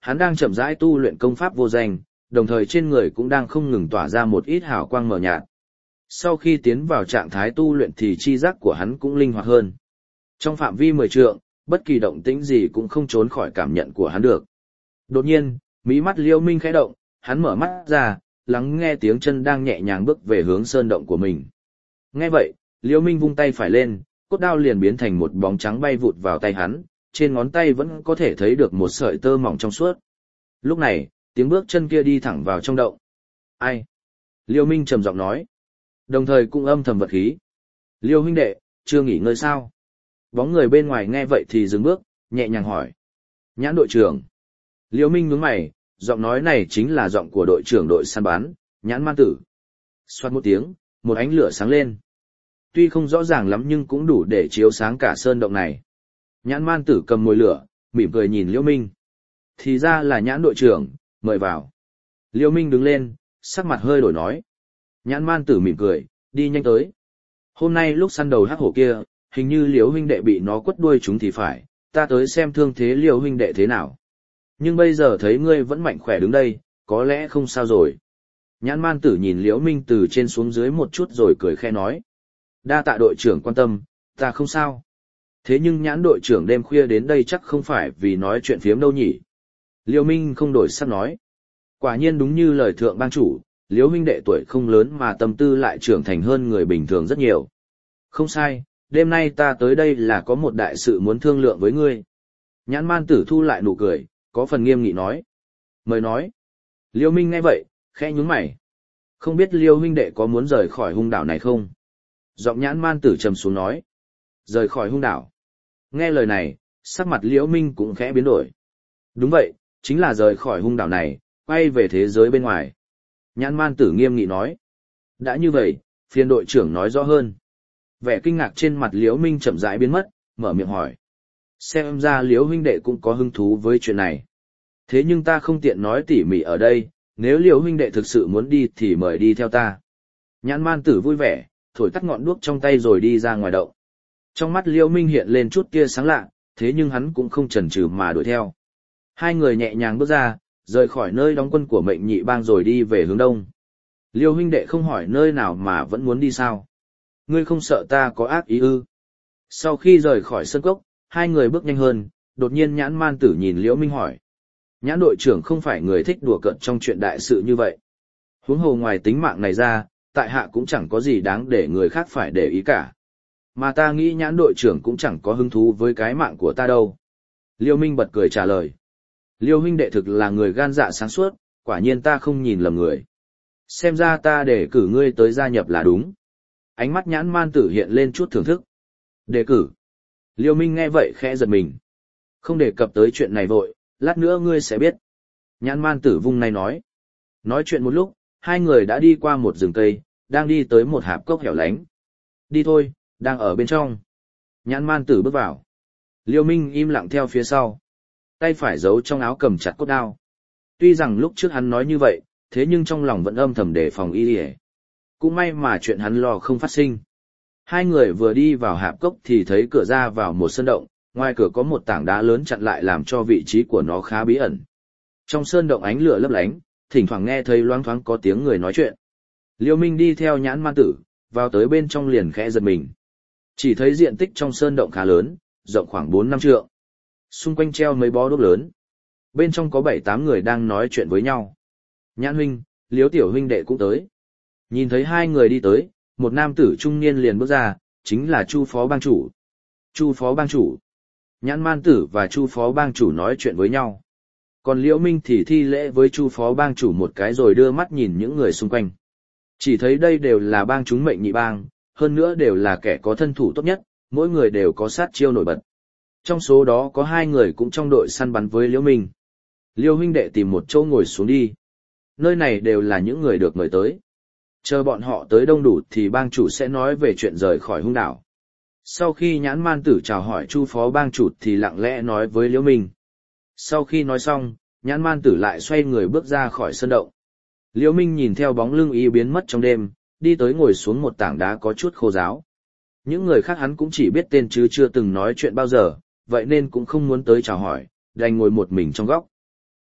Hắn đang chậm rãi tu luyện công pháp vô danh, đồng thời trên người cũng đang không ngừng tỏa ra một ít hào quang mờ nhạt. Sau khi tiến vào trạng thái tu luyện thì chi giác của hắn cũng linh hoạt hơn. Trong phạm vi mười trượng, bất kỳ động tĩnh gì cũng không trốn khỏi cảm nhận của hắn được. Đột nhiên, mí mắt Liêu Minh khẽ động, hắn mở mắt ra, lắng nghe tiếng chân đang nhẹ nhàng bước về hướng sơn động của mình. Nghe vậy, Liêu Minh vung tay phải lên, cốt đao liền biến thành một bóng trắng bay vụt vào tay hắn, trên ngón tay vẫn có thể thấy được một sợi tơ mỏng trong suốt. Lúc này, tiếng bước chân kia đi thẳng vào trong động. Ai? Liêu Minh trầm giọng nói. Đồng thời cũng âm thầm vật khí. Liêu huynh đệ, chưa nghỉ ngơi sao? Bóng người bên ngoài nghe vậy thì dừng bước, nhẹ nhàng hỏi. Nhãn đội trưởng. Liêu Minh nhướng mày, giọng nói này chính là giọng của đội trưởng đội săn bắn, Nhãn Man Tử. Xoát một tiếng, một ánh lửa sáng lên. Tuy không rõ ràng lắm nhưng cũng đủ để chiếu sáng cả sơn động này. Nhãn Man Tử cầm mồi lửa, mỉm cười nhìn Liêu Minh. Thì ra là Nhãn đội trưởng, mời vào. Liêu Minh đứng lên, sắc mặt hơi đổi nói. Nhãn Man Tử mỉm cười, đi nhanh tới. Hôm nay lúc săn đầu hắc hổ kia, hình như Liêu huynh đệ bị nó quất đuôi chúng thì phải, ta tới xem thương thế Liêu huynh đệ thế nào. Nhưng bây giờ thấy ngươi vẫn mạnh khỏe đứng đây, có lẽ không sao rồi. Nhãn Man Tử nhìn Liễu Minh từ trên xuống dưới một chút rồi cười khẽ nói. Đa tạ đội trưởng quan tâm, ta không sao. Thế nhưng Nhãn đội trưởng đêm khuya đến đây chắc không phải vì nói chuyện phiếm đâu nhỉ. Liễu Minh không đổi sắc nói. Quả nhiên đúng như lời thượng bang chủ, Liễu huynh đệ tuổi không lớn mà tâm tư lại trưởng thành hơn người bình thường rất nhiều. Không sai, đêm nay ta tới đây là có một đại sự muốn thương lượng với ngươi. Nhãn Man Tử thu lại nụ cười, có phần nghiêm nghị nói. Mời nói. Liêu Minh nghe vậy, khẽ nhướng mày. Không biết Liêu huynh đệ có muốn rời khỏi hung đảo này không? Giọng Nhãn Man Tử trầm xuống nói. Rời khỏi hung đảo. Nghe lời này, sắc mặt Liễu Minh cũng khẽ biến đổi. Đúng vậy, chính là rời khỏi hung đảo này, quay về thế giới bên ngoài. Nhãn Man Tử nghiêm nghị nói. Đã như vậy, phiên đội trưởng nói rõ hơn. Vẻ kinh ngạc trên mặt Liễu Minh chậm rãi biến mất, mở miệng hỏi. Xem ra Liễu huynh đệ cũng có hứng thú với chuyện này. Thế nhưng ta không tiện nói tỉ mỉ ở đây, nếu Liễu huynh đệ thực sự muốn đi thì mời đi theo ta. Nhãn Man Tử vui vẻ, thổi tắt ngọn đuốc trong tay rồi đi ra ngoài động. Trong mắt Liễu Minh hiện lên chút tia sáng lạ, thế nhưng hắn cũng không chần chừ mà đuổi theo. Hai người nhẹ nhàng bước ra, rời khỏi nơi đóng quân của Mệnh Nhị Bang rồi đi về hướng đông. Liễu huynh đệ không hỏi nơi nào mà vẫn muốn đi sao? Ngươi không sợ ta có ác ý ư? Sau khi rời khỏi sân cốc, hai người bước nhanh hơn, đột nhiên Nhãn Man Tử nhìn Liễu Minh hỏi. Nhãn đội trưởng không phải người thích đùa cợt trong chuyện đại sự như vậy. Huống hồ ngoài tính mạng này ra, tại hạ cũng chẳng có gì đáng để người khác phải để ý cả. Mà ta nghĩ Nhãn đội trưởng cũng chẳng có hứng thú với cái mạng của ta đâu. Liêu Minh bật cười trả lời. Liêu huynh đệ thực là người gan dạ sáng suốt, quả nhiên ta không nhìn lầm người. Xem ra ta để cử ngươi tới gia nhập là đúng. Ánh mắt Nhãn Man Tử hiện lên chút thưởng thức. Đề cử. Liêu Minh nghe vậy khẽ giật mình. Không đề cập tới chuyện này vội, lát nữa ngươi sẽ biết. Nhãn Man Tử vung tay nói. Nói chuyện một lúc, hai người đã đi qua một rừng cây, đang đi tới một hạp cốc hẻo lánh. Đi thôi, đang ở bên trong. Nhãn Man Tử bước vào. Liêu Minh im lặng theo phía sau. Tay phải giấu trong áo cầm chặt cốt đao. Tuy rằng lúc trước hắn nói như vậy, thế nhưng trong lòng vẫn âm thầm đề phòng y y. Cũng may mà chuyện hắn lo không phát sinh. Hai người vừa đi vào hạp cốc thì thấy cửa ra vào một sơn động, ngoài cửa có một tảng đá lớn chặn lại làm cho vị trí của nó khá bí ẩn. Trong sơn động ánh lửa lấp lánh, thỉnh thoảng nghe thấy loáng thoáng có tiếng người nói chuyện. Liêu Minh đi theo Nhãn Man Tử, vào tới bên trong liền khẽ giật mình. Chỉ thấy diện tích trong sơn động khá lớn, rộng khoảng bốn năm trượng. Xung quanh treo mấy bó đuốc lớn. Bên trong có bảy tám người đang nói chuyện với nhau. Nhãn huynh, Liếu tiểu huynh đệ cũng tới. Nhìn thấy hai người đi tới, một nam tử trung niên liền bước ra, chính là Chu phó bang chủ. Chu phó bang chủ. Nhãn Man Tử và Chu phó bang chủ nói chuyện với nhau. Còn Liễu Minh thì thi lễ với Chu phó bang chủ một cái rồi đưa mắt nhìn những người xung quanh. Chỉ thấy đây đều là bang chúng Mệnh Nhị Bang, hơn nữa đều là kẻ có thân thủ tốt nhất, mỗi người đều có sát chiêu nổi bật. Trong số đó có hai người cũng trong đội săn bắn với Liễu Minh. Liêu huynh đệ tìm một chỗ ngồi xuống đi. Nơi này đều là những người được mời tới. Chờ bọn họ tới đông đủ thì bang chủ sẽ nói về chuyện rời khỏi hung đảo. Sau khi Nhãn Man Tử chào hỏi Chu phó bang chủ thì lặng lẽ nói với Liễu Minh. Sau khi nói xong, Nhãn Man Tử lại xoay người bước ra khỏi sân động. Liễu Minh nhìn theo bóng lưng y biến mất trong đêm, đi tới ngồi xuống một tảng đá có chút khô ráo. Những người khác hắn cũng chỉ biết tên chứ chưa từng nói chuyện bao giờ, vậy nên cũng không muốn tới chào hỏi, đành ngồi một mình trong góc.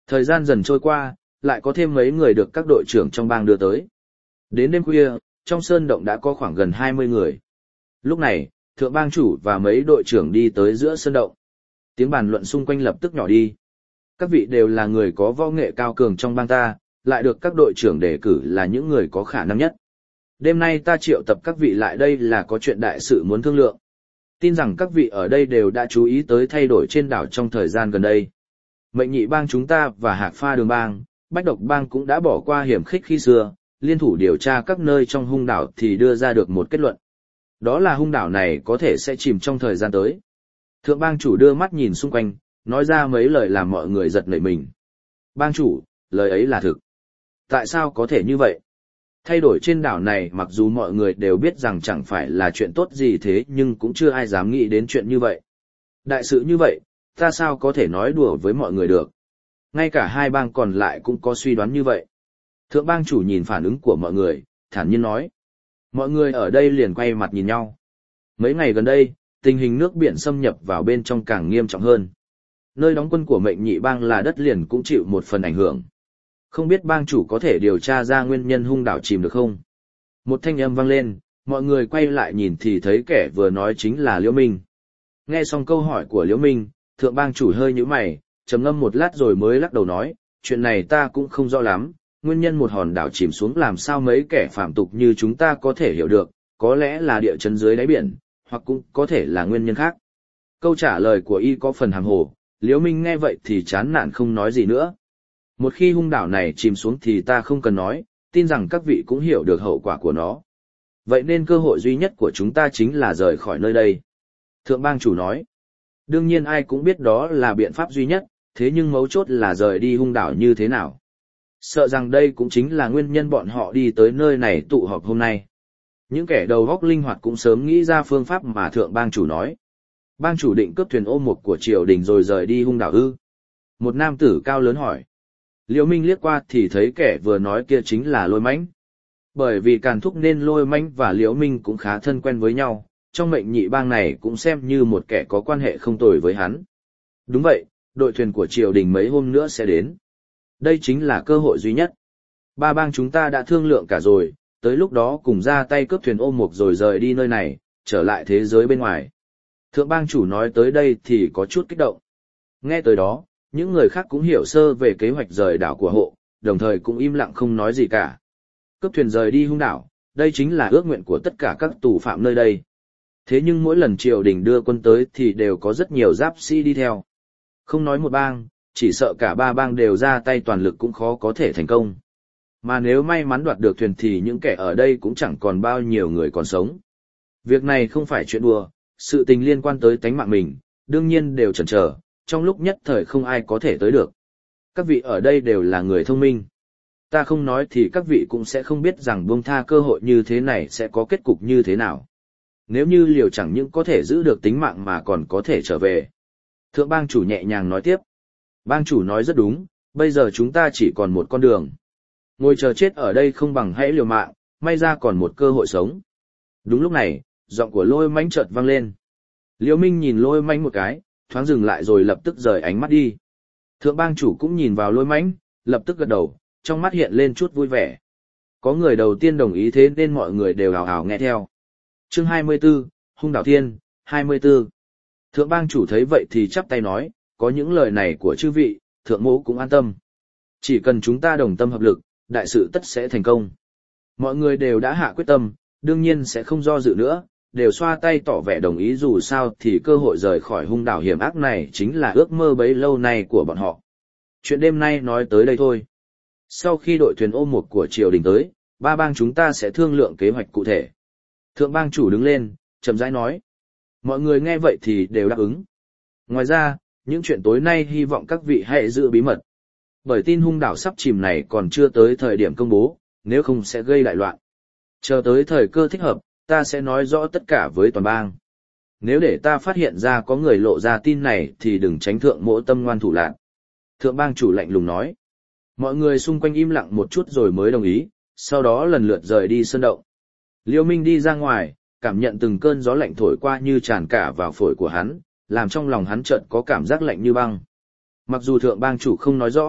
Thời gian dần trôi qua, lại có thêm mấy người được các đội trưởng trong bang đưa tới. Đến đêm khuya, trong sơn động đã có khoảng gần hai mươi người. Lúc này, thượng bang chủ và mấy đội trưởng đi tới giữa sơn động. Tiếng bàn luận xung quanh lập tức nhỏ đi. Các vị đều là người có võ nghệ cao cường trong bang ta, lại được các đội trưởng đề cử là những người có khả năng nhất. Đêm nay ta triệu tập các vị lại đây là có chuyện đại sự muốn thương lượng. Tin rằng các vị ở đây đều đã chú ý tới thay đổi trên đảo trong thời gian gần đây. Mệnh nhị bang chúng ta và Hạc Pha Đường bang, Bách Độc bang cũng đã bỏ qua hiểm khích khi xưa, liên thủ điều tra các nơi trong hung đảo thì đưa ra được một kết luận. Đó là hung đảo này có thể sẽ chìm trong thời gian tới. Thượng bang chủ đưa mắt nhìn xung quanh, nói ra mấy lời làm mọi người giật nảy mình. Bang chủ, lời ấy là thực. Tại sao có thể như vậy? Thay đổi trên đảo này mặc dù mọi người đều biết rằng chẳng phải là chuyện tốt gì thế nhưng cũng chưa ai dám nghĩ đến chuyện như vậy. Đại sự như vậy, ta sao có thể nói đùa với mọi người được? Ngay cả hai bang còn lại cũng có suy đoán như vậy. Thượng bang chủ nhìn phản ứng của mọi người, thản nhiên nói. Mọi người ở đây liền quay mặt nhìn nhau. Mấy ngày gần đây, tình hình nước biển xâm nhập vào bên trong càng nghiêm trọng hơn. Nơi đóng quân của mệnh nhị bang là đất liền cũng chịu một phần ảnh hưởng. Không biết bang chủ có thể điều tra ra nguyên nhân hung đảo chìm được không? Một thanh âm vang lên, mọi người quay lại nhìn thì thấy kẻ vừa nói chính là Liễu Minh. Nghe xong câu hỏi của Liễu Minh, thượng bang chủ hơi nhíu mày, trầm ngâm một lát rồi mới lắc đầu nói, chuyện này ta cũng không rõ lắm, nguyên nhân một hòn đảo chìm xuống làm sao mấy kẻ phạm tục như chúng ta có thể hiểu được, có lẽ là địa chấn dưới đáy biển, hoặc cũng có thể là nguyên nhân khác. Câu trả lời của y có phần hàm hồ, Liễu Minh nghe vậy thì chán nản không nói gì nữa. Một khi hung đảo này chìm xuống thì ta không cần nói, tin rằng các vị cũng hiểu được hậu quả của nó. Vậy nên cơ hội duy nhất của chúng ta chính là rời khỏi nơi đây. Thượng bang chủ nói, đương nhiên ai cũng biết đó là biện pháp duy nhất, thế nhưng mấu chốt là rời đi hung đảo như thế nào. Sợ rằng đây cũng chính là nguyên nhân bọn họ đi tới nơi này tụ họp hôm nay. Những kẻ đầu óc linh hoạt cũng sớm nghĩ ra phương pháp mà thượng bang chủ nói. Bang chủ định cướp thuyền ô mục của triều đình rồi rời đi hung đảo ư? Một nam tử cao lớn hỏi. Liễu Minh liếc qua thì thấy kẻ vừa nói kia chính là Lôi Mãnh. Bởi vì Càn Thúc nên Lôi Mãnh và Liễu Minh cũng khá thân quen với nhau, trong mệnh nhị bang này cũng xem như một kẻ có quan hệ không tồi với hắn. Đúng vậy, đội thuyền của triều đình mấy hôm nữa sẽ đến. Đây chính là cơ hội duy nhất. Ba bang chúng ta đã thương lượng cả rồi, tới lúc đó cùng ra tay cướp thuyền ô mục rồi rời đi nơi này, trở lại thế giới bên ngoài. Thượng bang chủ nói tới đây thì có chút kích động. Nghe tới đó, những người khác cũng hiểu sơ về kế hoạch rời đảo của hộ, đồng thời cũng im lặng không nói gì cả. Cướp thuyền rời đi hung đảo, đây chính là ước nguyện của tất cả các tù phạm nơi đây. Thế nhưng mỗi lần triều đình đưa quân tới thì đều có rất nhiều giáp sĩ đi theo. Không nói một bang, chỉ sợ cả ba bang đều ra tay toàn lực cũng khó có thể thành công. Mà nếu may mắn đoạt được thuyền thì những kẻ ở đây cũng chẳng còn bao nhiêu người còn sống. Việc này không phải chuyện đùa, sự tình liên quan tới tánh mạng mình, đương nhiên đều chần chờ, trong lúc nhất thời không ai có thể tới được. Các vị ở đây đều là người thông minh. Ta không nói thì các vị cũng sẽ không biết rằng buông tha cơ hội như thế này sẽ có kết cục như thế nào. Nếu như liều chẳng những có thể giữ được tính mạng mà còn có thể trở về. Thượng bang chủ nhẹ nhàng nói tiếp. Bang chủ nói rất đúng, bây giờ chúng ta chỉ còn một con đường. Ngồi chờ chết ở đây không bằng hãy liều mạng, may ra còn một cơ hội sống. Đúng lúc này, giọng của Lôi Mãnh chợt vang lên. Liễu Minh nhìn Lôi Mãnh một cái, thoáng dừng lại rồi lập tức rời ánh mắt đi. Thượng bang chủ cũng nhìn vào Lôi Mãnh, lập tức gật đầu, trong mắt hiện lên chút vui vẻ. Có người đầu tiên đồng ý thế nên mọi người đều hào hào nghe theo. Chương hai mươi tư, Hung đảo Thiên, hai mươi tư. Thượng bang chủ thấy vậy thì chắp tay nói, có những lời này của chư vị, thượng mỗ cũng an tâm. Chỉ cần chúng ta đồng tâm hợp lực, đại sự tất sẽ thành công. Mọi người đều đã hạ quyết tâm, đương nhiên sẽ không do dự nữa, đều xoa tay tỏ vẻ đồng ý dù sao thì cơ hội rời khỏi hung đảo hiểm ác này chính là ước mơ bấy lâu nay của bọn họ. Chuyện đêm nay nói tới đây thôi. Sau khi đội thuyền ô mục của triều đình tới, ba bang chúng ta sẽ thương lượng kế hoạch cụ thể. Thượng bang chủ đứng lên, chậm rãi nói. Mọi người nghe vậy thì đều đáp ứng. Ngoài ra, những chuyện tối nay hy vọng các vị hãy giữ bí mật. Bởi tin hung đảo sắp chìm này còn chưa tới thời điểm công bố, nếu không sẽ gây đại loạn. Chờ tới thời cơ thích hợp, ta sẽ nói rõ tất cả với toàn bang. Nếu để ta phát hiện ra có người lộ ra tin này thì đừng tránh thượng mỗ tâm ngoan thủ lạn. Thượng bang chủ lạnh lùng nói. Mọi người xung quanh im lặng một chút rồi mới đồng ý, sau đó lần lượt rời đi sơn động. Liễu Minh đi ra ngoài, cảm nhận từng cơn gió lạnh thổi qua như tràn cả vào phổi của hắn, làm trong lòng hắn chợt có cảm giác lạnh như băng. Mặc dù thượng bang chủ không nói rõ,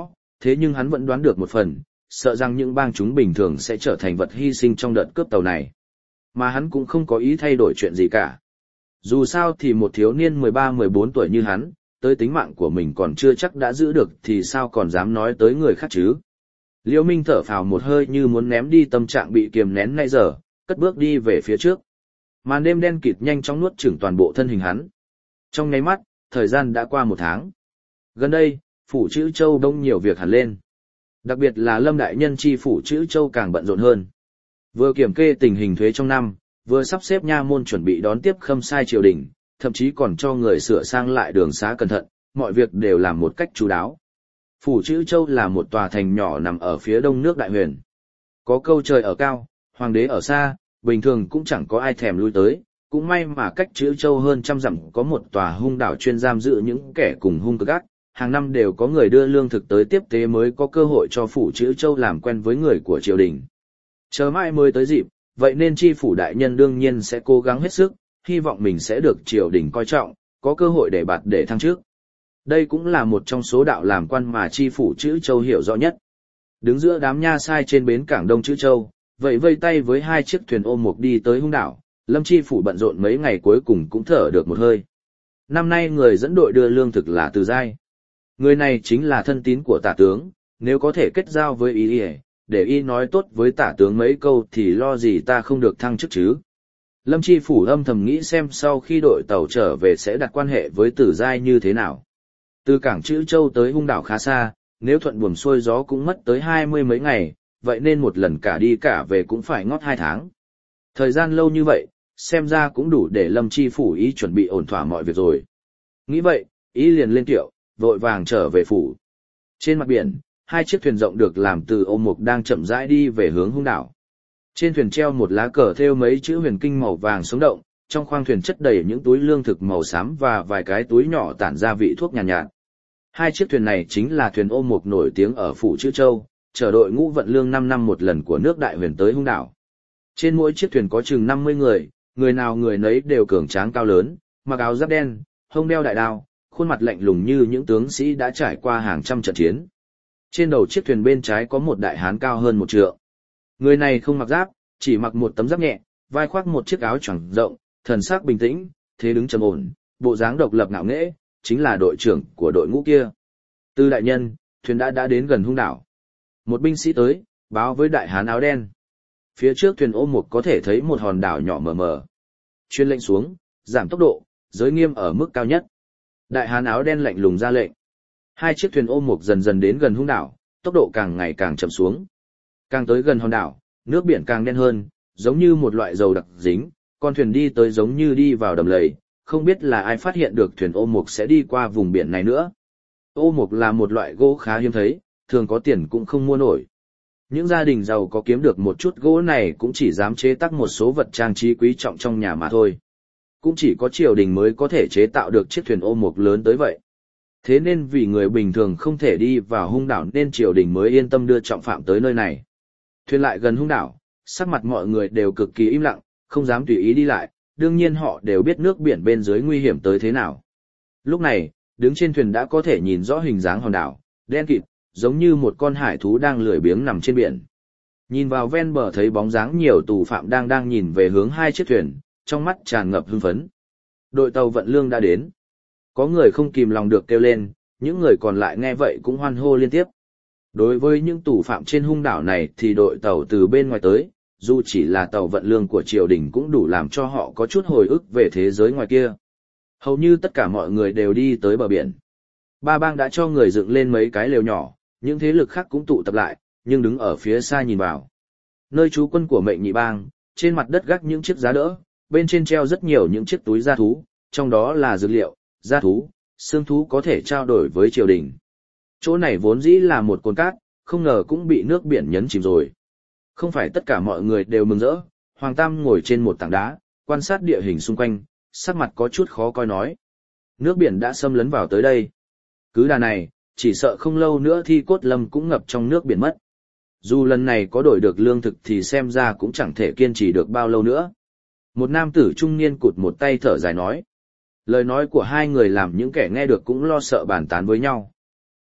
Thế nhưng hắn vẫn đoán được một phần, sợ rằng những bang chúng bình thường sẽ trở thành vật hy sinh trong đợt cướp tàu này. Mà hắn cũng không có ý thay đổi chuyện gì cả. Dù sao thì một thiếu niên mười ba mười bốn tuổi như hắn, tới tính mạng của mình còn chưa chắc đã giữ được thì sao còn dám nói tới người khác chứ. Liễu Minh thở phào một hơi như muốn ném đi tâm trạng bị kiềm nén nãy giờ, cất bước đi về phía trước. Màn đêm đen kịt nhanh chóng nuốt chửng toàn bộ thân hình hắn. Trong nháy mắt, thời gian đã qua một tháng. Gần đây, phủ Trữ Châu đông nhiều việc hẳn lên. Đặc biệt là Lâm đại nhân chi phủ Trữ Châu càng bận rộn hơn. Vừa kiểm kê tình hình thuế trong năm, vừa sắp xếp nha môn chuẩn bị đón tiếp khâm sai triều đình, thậm chí còn cho người sửa sang lại đường xá cẩn thận, mọi việc đều làm một cách chú đáo. Phủ Trữ Châu là một tòa thành nhỏ nằm ở phía đông nước Đại Huyền. Có câu trời ở cao, hoàng đế ở xa, bình thường cũng chẳng có ai thèm lui tới, cũng may mà cách Trữ Châu hơn trăm dặm có một tòa hung đảo chuyên giam giữ những kẻ cùng hung cực ác, hàng năm đều có người đưa lương thực tới tiếp tế mới có cơ hội cho phủ Trữ Châu làm quen với người của triều đình. Chờ mãi mới tới dịp, vậy nên chi phủ đại nhân đương nhiên sẽ cố gắng hết sức, hy vọng mình sẽ được triều đình coi trọng, có cơ hội để bạt để thăng chức. Đây cũng là một trong số đạo làm quan mà chi phủ Trữ Châu hiểu rõ nhất. Đứng giữa đám nha sai trên bến cảng Đông Trữ Châu, vậy vây tay với hai chiếc thuyền ôm mục đi tới hung đảo, Lâm chi phủ bận rộn mấy ngày cuối cùng cũng thở được một hơi. Năm nay người dẫn đội đưa lương thực là Từ Giai. Người này chính là thân tín của tả tướng, nếu có thể kết giao với ý ỉa, để y nói tốt với tả tướng mấy câu thì lo gì ta không được thăng chức chứ. Lâm chi phủ âm thầm nghĩ xem sau khi đội tàu trở về sẽ đặt quan hệ với Tử Giai như thế nào. Từ cảng Trữ Châu tới hung đảo khá xa, nếu thuận buồm xuôi gió cũng mất tới hai mươi mấy ngày, vậy nên một lần cả đi cả về cũng phải ngót hai tháng. Thời gian lâu như vậy, xem ra cũng đủ để Lâm chi phủ ý chuẩn bị ổn thỏa mọi việc rồi. Nghĩ vậy, ý liền lên kiệu, vội vàng trở về phủ. Trên mặt biển, hai chiếc thuyền rộng được làm từ ôm mục đang chậm rãi đi về hướng hung đảo. Trên thuyền treo một lá cờ thêu mấy chữ huyền kinh màu vàng sống động, trong khoang thuyền chất đầy những túi lương thực màu xám và vài cái túi nhỏ tản ra vị thuốc nhàn nhạt, nhạt. Hai chiếc thuyền này chính là thuyền ôm mục nổi tiếng ở phủ Trữ Châu, chở đội ngũ vận lương năm năm một lần của nước Đại Huyền tới hung đảo. Trên mỗi chiếc thuyền có chừng năm mươi người, người nào người nấy đều cường tráng cao lớn, mặc áo giáp đen, hông đeo đại đao, khuôn mặt lạnh lùng như những tướng sĩ đã trải qua hàng trăm trận chiến. Trên đầu chiếc thuyền bên trái có một đại hán cao hơn một trượng. Người này không mặc giáp, chỉ mặc một tấm giáp nhẹ, vai khoác một chiếc áo choàng rộng, thần sắc bình tĩnh, thế đứng trầm ổn, bộ dáng độc lập ngạo nghễ, chính là đội trưởng của đội ngũ kia. Tư đại nhân, thuyền đã đã đến gần hung đảo. Một binh sĩ tới, báo với đại hán áo đen. Phía trước thuyền ôm mục có thể thấy một hòn đảo nhỏ mờ mờ. Chuyên lệnh xuống, giảm tốc độ, giới nghiêm ở mức cao nhất. Đại hán áo đen lạnh lùng ra lệnh. Hai chiếc thuyền ôm mục dần dần đến gần hung đảo, tốc độ càng ngày càng chậm xuống. Càng tới gần hòn đảo, nước biển càng đen hơn, giống như một loại dầu đặc dính, con thuyền đi tới giống như đi vào đầm lầy, không biết là ai phát hiện được thuyền ôm mục sẽ đi qua vùng biển này nữa. Ôm mục là một loại gỗ khá hiếm thấy, thường có tiền cũng không mua nổi. Những gia đình giàu có kiếm được một chút gỗ này cũng chỉ dám chế tác một số vật trang trí quý trọng trong nhà mà thôi. Cũng chỉ có triều đình mới có thể chế tạo được chiếc thuyền ôm mục lớn tới vậy. Thế nên vì người bình thường không thể đi vào hung đảo nên triều đình mới yên tâm đưa trọng phạm tới nơi này. Thuyền lại gần hung đảo, sắc mặt mọi người đều cực kỳ im lặng, không dám tùy ý đi lại, đương nhiên họ đều biết nước biển bên dưới nguy hiểm tới thế nào. Lúc này, đứng trên thuyền đã có thể nhìn rõ hình dáng hòn đảo, đen kịt, giống như một con hải thú đang lười biếng nằm trên biển. Nhìn vào ven bờ thấy bóng dáng nhiều tù phạm đang đang nhìn về hướng hai chiếc thuyền, trong mắt tràn ngập hưng phấn. Đội tàu vận lương đã đến. Có người không kìm lòng được kêu lên, những người còn lại nghe vậy cũng hoan hô liên tiếp. Đối với những tù phạm trên hung đảo này thì đội tàu từ bên ngoài tới, dù chỉ là tàu vận lương của triều đình cũng đủ làm cho họ có chút hồi ức về thế giới ngoài kia. Hầu như tất cả mọi người đều đi tới bờ biển. Ba bang đã cho người dựng lên mấy cái lều nhỏ, những thế lực khác cũng tụ tập lại, nhưng đứng ở phía xa nhìn vào. Nơi trú quân của Mệnh Nhị bang, trên mặt đất gác những chiếc giá đỡ, bên trên treo rất nhiều những chiếc túi gia thú, trong đó là dược liệu, gia thú, xương thú có thể trao đổi với triều đình. Chỗ này vốn dĩ là một cồn cát, không ngờ cũng bị nước biển nhấn chìm rồi. Không phải tất cả mọi người đều mừng rỡ, Hoàng Tam ngồi trên một tảng đá, quan sát địa hình xung quanh, sắc mặt có chút khó coi nói. Nước biển đã xâm lấn vào tới đây. Cứ đà này, chỉ sợ không lâu nữa Thi Cốt Lâm cũng ngập trong nước biển mất. Dù lần này có đổi được lương thực thì xem ra cũng chẳng thể kiên trì được bao lâu nữa. Một nam tử trung niên cụt một tay thở dài nói. Lời nói của hai người làm những kẻ nghe được cũng lo sợ bàn tán với nhau.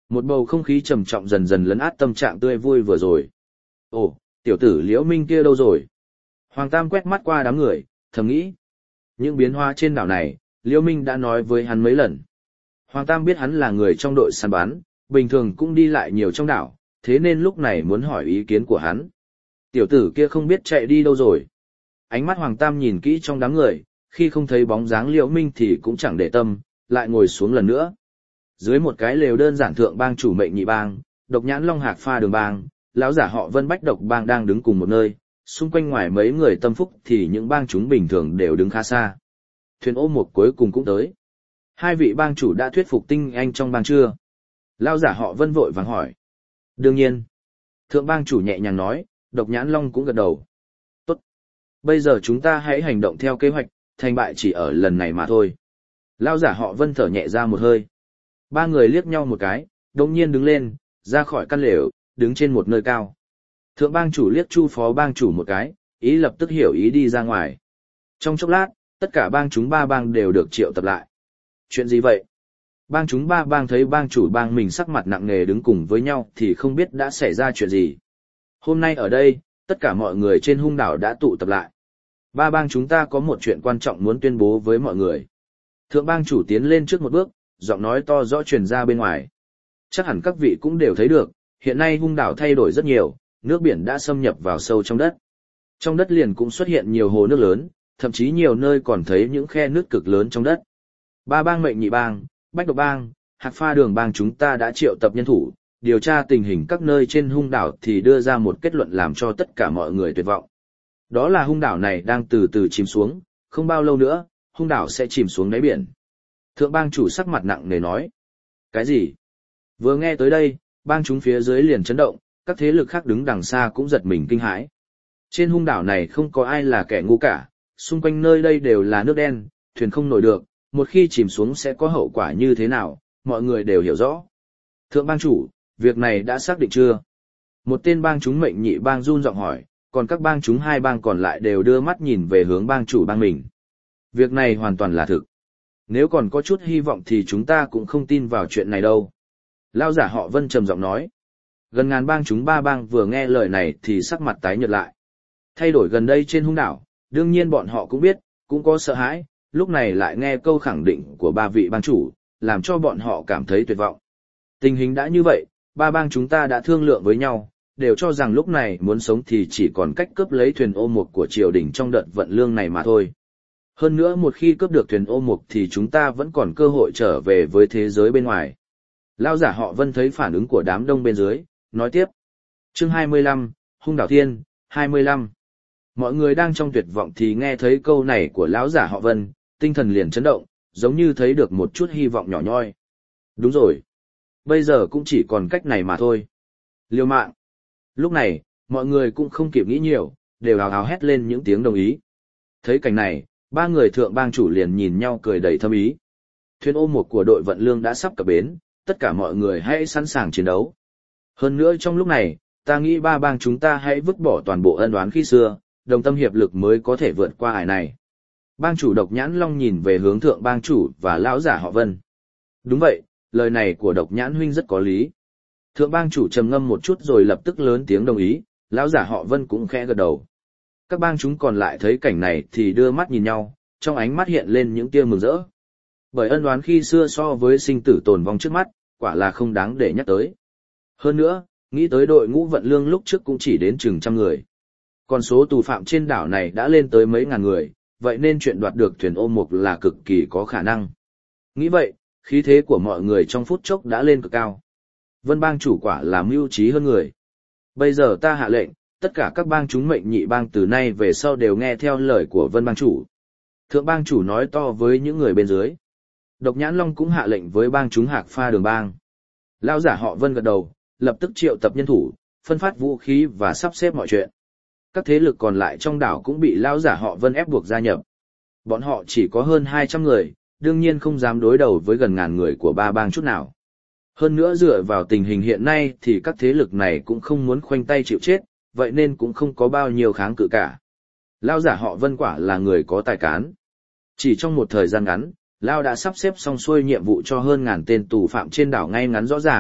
Một bầu không khí trầm trọng dần dần lấn át tâm trạng tươi vui vừa rồi. Ồ, tiểu tử Liễu Minh kia đâu rồi? Hoàng Tam quét mắt qua đám người, thầm nghĩ. Những biến hóa trên đảo này, Liễu Minh đã nói với hắn mấy lần. Hoàng Tam biết hắn là người trong đội săn bắn, bình thường cũng đi lại nhiều trong đảo, thế nên lúc này muốn hỏi ý kiến của hắn. Tiểu tử kia không biết chạy đi đâu rồi. Ánh mắt Hoàng Tam nhìn kỹ trong đám người, khi không thấy bóng dáng Liễu Minh thì cũng chẳng để tâm, lại ngồi xuống lần nữa. Dưới một cái lều đơn giản thượng bang chủ mệnh nhị bang, độc nhãn long hạc pha đường bang, lão giả họ Vân Bách độc bang đang đứng cùng một nơi, xung quanh ngoài mấy người tâm phúc thì những bang chúng bình thường đều đứng khá xa. Thuyền ô một cuối cùng cũng tới. Hai vị bang chủ đã thuyết phục tinh anh trong bang chưa? Lão giả họ Vân vội vàng hỏi. Đương nhiên. Thượng bang chủ nhẹ nhàng nói, độc nhãn long cũng gật đầu. Tốt. Bây giờ chúng ta hãy hành động theo kế hoạch, thành bại chỉ ở lần này mà thôi. Lão giả họ Vân thở nhẹ ra một hơi. Ba người liếc nhau một cái, đồng nhiên đứng lên, ra khỏi căn lều, đứng trên một nơi cao. Thượng bang chủ liếc Chu phó bang chủ một cái, ý lập tức hiểu ý đi ra ngoài. Trong chốc lát, tất cả bang chúng ba bang đều được triệu tập lại. Chuyện gì vậy? Bang chúng ba bang thấy bang chủ bang mình sắc mặt nặng nề đứng cùng với nhau thì không biết đã xảy ra chuyện gì. Hôm nay ở đây, tất cả mọi người trên hung đảo đã tụ tập lại. Ba bang chúng ta có một chuyện quan trọng muốn tuyên bố với mọi người. Thượng bang chủ tiến lên trước một bước, giọng nói to rõ truyền ra bên ngoài. Chắc hẳn các vị cũng đều thấy được, hiện nay hung đảo thay đổi rất nhiều, nước biển đã xâm nhập vào sâu trong đất. Trong đất liền cũng xuất hiện nhiều hồ nước lớn, thậm chí nhiều nơi còn thấy những khe nước cực lớn trong đất. Ba bang mệnh nhị bang, Bách độc bang, Hạc pha đường bang chúng ta đã triệu tập nhân thủ, điều tra tình hình các nơi trên hung đảo thì đưa ra một kết luận làm cho tất cả mọi người tuyệt vọng. Đó là hung đảo này đang từ từ chìm xuống, không bao lâu nữa, hung đảo sẽ chìm xuống đáy biển. Thượng bang chủ sắc mặt nặng nề nói. Cái gì? Vừa nghe tới đây, bang chúng phía dưới liền chấn động, các thế lực khác đứng đằng xa cũng giật mình kinh hãi. Trên hung đảo này không có ai là kẻ ngu cả, xung quanh nơi đây đều là nước đen, thuyền không nổi được, một khi chìm xuống sẽ có hậu quả như thế nào, mọi người đều hiểu rõ. Thượng bang chủ, việc này đã xác định chưa? Một tên bang chúng mệnh nhị bang run giọng hỏi, còn các bang chúng hai bang còn lại đều đưa mắt nhìn về hướng bang chủ bang mình. Việc này hoàn toàn là thực. Nếu còn có chút hy vọng thì chúng ta cũng không tin vào chuyện này đâu. Lão giả họ Vân trầm giọng nói. Gần ngàn bang chúng ba bang vừa nghe lời này thì sắc mặt tái nhợt lại. Thay đổi gần đây trên hung đảo, đương nhiên bọn họ cũng biết, cũng có sợ hãi, lúc này lại nghe câu khẳng định của ba vị bang chủ, làm cho bọn họ cảm thấy tuyệt vọng. Tình hình đã như vậy, ba bang chúng ta đã thương lượng với nhau, đều cho rằng lúc này muốn sống thì chỉ còn cách cướp lấy thuyền ô mục của triều đình trong đợt vận lương này mà thôi. Hơn nữa một khi cướp được thuyền ô mục thì chúng ta vẫn còn cơ hội trở về với thế giới bên ngoài. Lão giả họ Vân thấy phản ứng của đám đông bên dưới, nói tiếp. Chương hai mươi lăm, Hung đảo Thiên, hai mươi lăm. Mọi người đang trong tuyệt vọng thì nghe thấy câu này của lão giả họ Vân, tinh thần liền chấn động, giống như thấy được một chút hy vọng nhỏ nhoi. Đúng rồi. Bây giờ cũng chỉ còn cách này mà thôi. Liều mạng. Lúc này, mọi người cũng không kịp nghĩ nhiều, đều hào hào hét lên những tiếng đồng ý. Thấy cảnh này, ba người thượng bang chủ liền nhìn nhau cười đầy thâm ý. Thuyền ô mục của đội vận lương đã sắp cập bến, tất cả mọi người hãy sẵn sàng chiến đấu. Hơn nữa trong lúc này, ta nghĩ ba bang chúng ta hãy vứt bỏ toàn bộ ân oán khi xưa, đồng tâm hiệp lực mới có thể vượt qua ải này. Bang chủ Độc Nhãn Long nhìn về hướng thượng bang chủ và lão giả họ Vân. Đúng vậy, lời này của Độc Nhãn huynh rất có lý. Thượng bang chủ trầm ngâm một chút rồi lập tức lớn tiếng đồng ý, lão giả họ Vân cũng khẽ gật đầu. Các bang chúng còn lại thấy cảnh này thì đưa mắt nhìn nhau, trong ánh mắt hiện lên những tia mừng rỡ. Bởi ân oán khi xưa so với sinh tử tồn vong trước mắt, quả là không đáng để nhắc tới. Hơn nữa, nghĩ tới đội ngũ vận lương lúc trước cũng chỉ đến chừng trăm người. Còn số tù phạm trên đảo này đã lên tới mấy ngàn người, vậy nên chuyện đoạt được thuyền ô mục là cực kỳ có khả năng. Nghĩ vậy, khí thế của mọi người trong phút chốc đã lên cực cao. Vân bang chủ quả là mưu trí hơn người. Bây giờ ta hạ lệnh, tất cả các bang chúng mệnh nhị bang từ nay về sau đều nghe theo lời của Vân bang chủ. Thượng bang chủ nói to với những người bên dưới. Độc Nhãn Long cũng hạ lệnh với bang chúng Hạc pha đường bang. Lão giả họ Vân gật đầu, lập tức triệu tập nhân thủ, phân phát vũ khí và sắp xếp mọi chuyện. Các thế lực còn lại trong đảo cũng bị lão giả họ Vân ép buộc gia nhập. Bọn họ chỉ có hơn hai trăm người, đương nhiên không dám đối đầu với gần ngàn người của ba bang chút nào. Hơn nữa dựa vào tình hình hiện nay thì các thế lực này cũng không muốn khoanh tay chịu chết, vậy nên cũng không có bao nhiêu kháng cự cả. Lão giả họ Vân quả là người có tài cán. Chỉ trong một thời gian ngắn, Lão đã sắp xếp xong xuôi nhiệm vụ cho hơn ngàn tên tù phạm trên đảo ngay ngắn rõ ràng,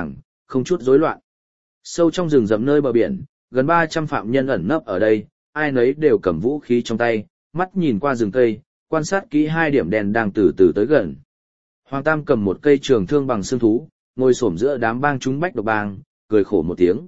không chút rối loạn. Sâu trong rừng rậm nơi bờ biển, gần ba trăm phạm nhân ẩn nấp ở đây, ai nấy đều cầm vũ khí trong tay, mắt nhìn qua rừng cây, quan sát kỹ hai điểm đèn đang từ từ tới gần. Hoàng Tam cầm một cây trường thương bằng xương thú, ngồi xổm giữa đám bang chúng bách độc bang, cười khổ một tiếng.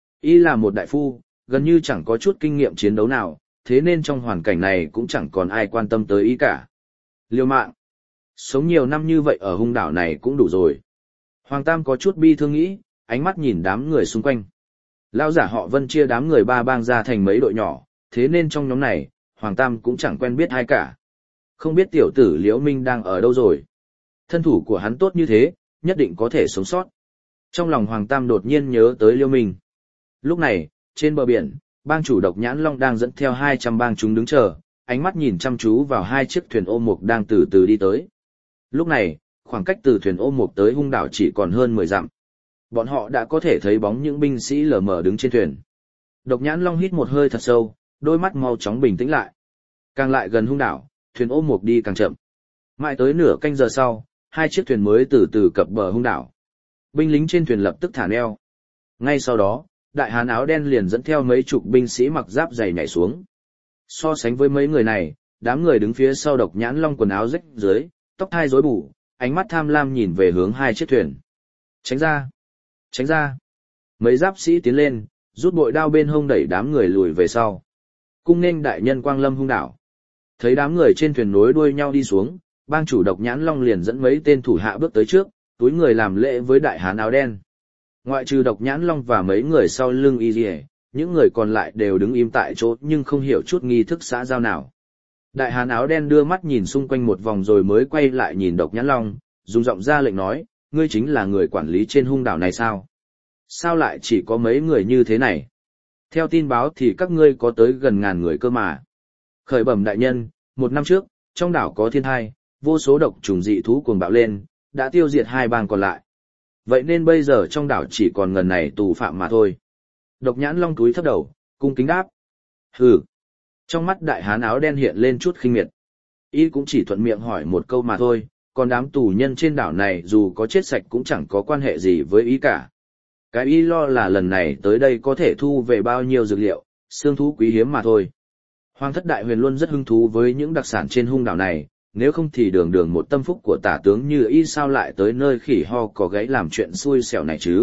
Y là một đại phu, gần như chẳng có chút kinh nghiệm chiến đấu nào, thế nên trong hoàn cảnh này cũng chẳng còn ai quan tâm tới y cả. Liều mạng. Sống nhiều năm như vậy ở hung đảo này cũng đủ rồi. Hoàng Tam có chút bi thương nghĩ, ánh mắt nhìn đám người xung quanh. Lão giả họ Vân chia đám người ba bang ra thành mấy đội nhỏ, thế nên trong nhóm này, Hoàng Tam cũng chẳng quen biết ai cả. Không biết tiểu tử Liễu Minh đang ở đâu rồi. Thân thủ của hắn tốt như thế, nhất định có thể sống sót. Trong lòng Hoàng Tam đột nhiên nhớ tới Liễu Minh. Lúc này, trên bờ biển, bang chủ Độc Nhãn Long đang dẫn theo hai trăm bang chúng đứng chờ, ánh mắt nhìn chăm chú vào hai chiếc thuyền ô mục đang từ từ đi tới. Lúc này, khoảng cách từ thuyền ô mục tới hung đảo chỉ còn hơn mười dặm. Bọn họ đã có thể thấy bóng những binh sĩ lờ mờ đứng trên thuyền. Độc Nhãn Long hít một hơi thật sâu, đôi mắt mau chóng bình tĩnh lại. Càng lại gần hung đảo, thuyền ô mục đi càng chậm. Mãi tới nửa canh giờ sau, hai chiếc thuyền mới từ từ cập bờ hung đảo. Binh lính trên thuyền lập tức thả neo. Ngay sau đó, đại hán áo đen liền dẫn theo mấy chục binh sĩ mặc giáp dày nhảy xuống. So sánh với mấy người này, đám người đứng phía sau Độc Nhãn Long quần áo rách dưới, tóc thai rối bù, ánh mắt tham lam nhìn về hướng hai chiếc thuyền. Tránh ra! Tránh ra! Mấy giáp sĩ tiến lên, rút bội đao bên hông đẩy đám người lùi về sau. Cung nên đại nhân quang lâm hung đảo. Thấy đám người trên thuyền nối đuôi nhau đi xuống, bang chủ Độc Nhãn Long liền dẫn mấy tên thủ hạ bước tới trước, túi người làm lễ với đại hán áo đen. Ngoại trừ Độc Nhãn Long và mấy người sau lưng y rìa, những người còn lại đều đứng im tại chỗ nhưng không hiểu chút nghi thức xã giao nào. Đại hán áo đen đưa mắt nhìn xung quanh một vòng rồi mới quay lại nhìn Độc Nhãn Long, dùng giọng ra lệnh nói, ngươi chính là người quản lý trên hung đảo này sao? Sao lại chỉ có mấy người như thế này? Theo tin báo thì các ngươi có tới gần ngàn người cơ mà. Khởi bẩm đại nhân, một năm trước, trong đảo có thiên tai, vô số độc trùng dị thú cuồng bạo lên, đã tiêu diệt hai bang còn lại. Vậy nên bây giờ trong đảo chỉ còn ngần này tù phạm mà thôi. Độc Nhãn Long túi thấp đầu, cung kính đáp. Hừ. Trong mắt đại hán áo đen hiện lên chút khinh miệt. Y cũng chỉ thuận miệng hỏi một câu mà thôi, còn đám tù nhân trên đảo này dù có chết sạch cũng chẳng có quan hệ gì với Y cả. Cái Y lo là lần này tới đây có thể thu về bao nhiêu dược liệu, xương thú quý hiếm mà thôi. Hoàng thất đại huyền luôn rất hứng thú với những đặc sản trên hung đảo này, nếu không thì đường đường một tâm phúc của tả tướng như Y sao lại tới nơi khỉ ho có gáy làm chuyện xui xẻo này chứ.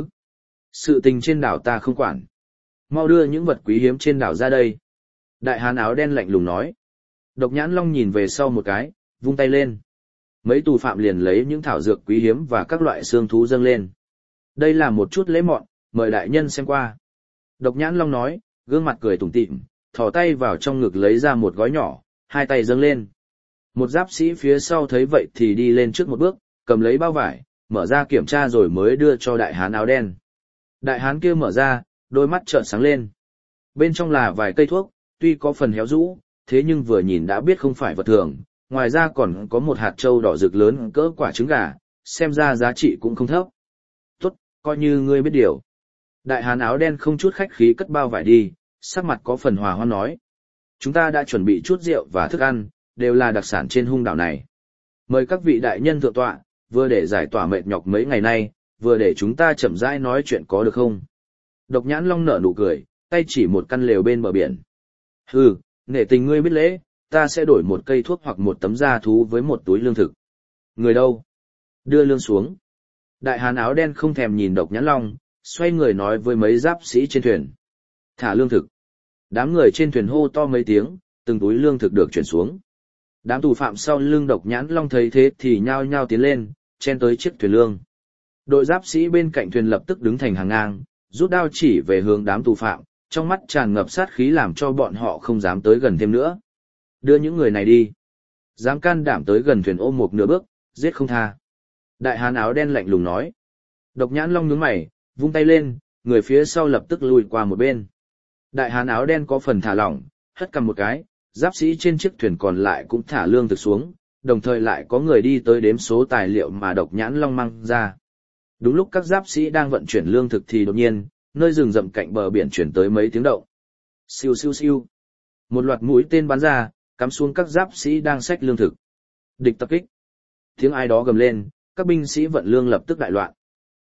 Sự tình trên đảo ta không quản. Mau đưa những vật quý hiếm trên đảo ra đây. Đại hán áo đen lạnh lùng nói. Độc Nhãn Long nhìn về sau một cái, vung tay lên. Mấy tù phạm liền lấy những thảo dược quý hiếm và các loại xương thú dâng lên. Đây là một chút lễ mọn, mời đại nhân xem qua. Độc Nhãn Long nói, gương mặt cười tủm tỉm, thò tay vào trong ngực lấy ra một gói nhỏ, hai tay dâng lên. Một giáp sĩ phía sau thấy vậy thì đi lên trước một bước, cầm lấy bao vải, mở ra kiểm tra rồi mới đưa cho đại hán áo đen. Đại hán kia mở ra, đôi mắt trợn sáng lên. Bên trong là vài cây thuốc, tuy có phần héo rũ, thế nhưng vừa nhìn đã biết không phải vật thường, ngoài ra còn có một hạt trâu đỏ rực lớn cỡ quả trứng gà, xem ra giá trị cũng không thấp. Tốt, coi như ngươi biết điều. Đại hán áo đen không chút khách khí cất bao vải đi, sắc mặt có phần hòa hoan nói. Chúng ta đã chuẩn bị chút rượu và thức ăn, đều là đặc sản trên hung đảo này. Mời các vị đại nhân thượng tọa, vừa để giải tỏa mệt nhọc mấy ngày nay, vừa để chúng ta chậm rãi nói chuyện có được không? Độc Nhãn Long nở nụ cười, tay chỉ một căn lều bên bờ biển. Hừ, nể tình ngươi biết lễ, ta sẽ đổi một cây thuốc hoặc một tấm da thú với một túi lương thực. Người đâu? Đưa lương xuống. Đại hán áo đen không thèm nhìn Độc Nhãn Long, xoay người nói với mấy giáp sĩ trên thuyền. Thả lương thực. Đám người trên thuyền hô to mấy tiếng, từng túi lương thực được chuyển xuống. Đám tù phạm sau lưng Độc Nhãn Long thấy thế thì nhao nhao tiến lên, chen tới chiếc thuyền lương. Đội giáp sĩ bên cạnh thuyền lập tức đứng thành hàng ngang, rút đao chỉ về hướng đám tù phạm, trong mắt tràn ngập sát khí làm cho bọn họ không dám tới gần thêm nữa. Đưa những người này đi. Dám can đảm tới gần thuyền ôm một nửa bước, giết không tha. Đại hán áo đen lạnh lùng nói. Độc Nhãn Long nhướng mày, vung tay lên, người phía sau lập tức lùi qua một bên. Đại hán áo đen có phần thả lỏng, hất cầm một cái, giáp sĩ trên chiếc thuyền còn lại cũng thả lương thực xuống, đồng thời lại có người đi tới đếm số tài liệu mà Độc Nhãn Long mang ra. Đúng lúc các giáp sĩ đang vận chuyển lương thực thì đột nhiên, nơi rừng rậm cạnh bờ biển chuyển tới mấy tiếng động. Siêu siêu siêu. Một loạt mũi tên bắn ra, cắm xuống các giáp sĩ đang xách lương thực. Địch tập kích. Tiếng ai đó gầm lên, các binh sĩ vận lương lập tức đại loạn.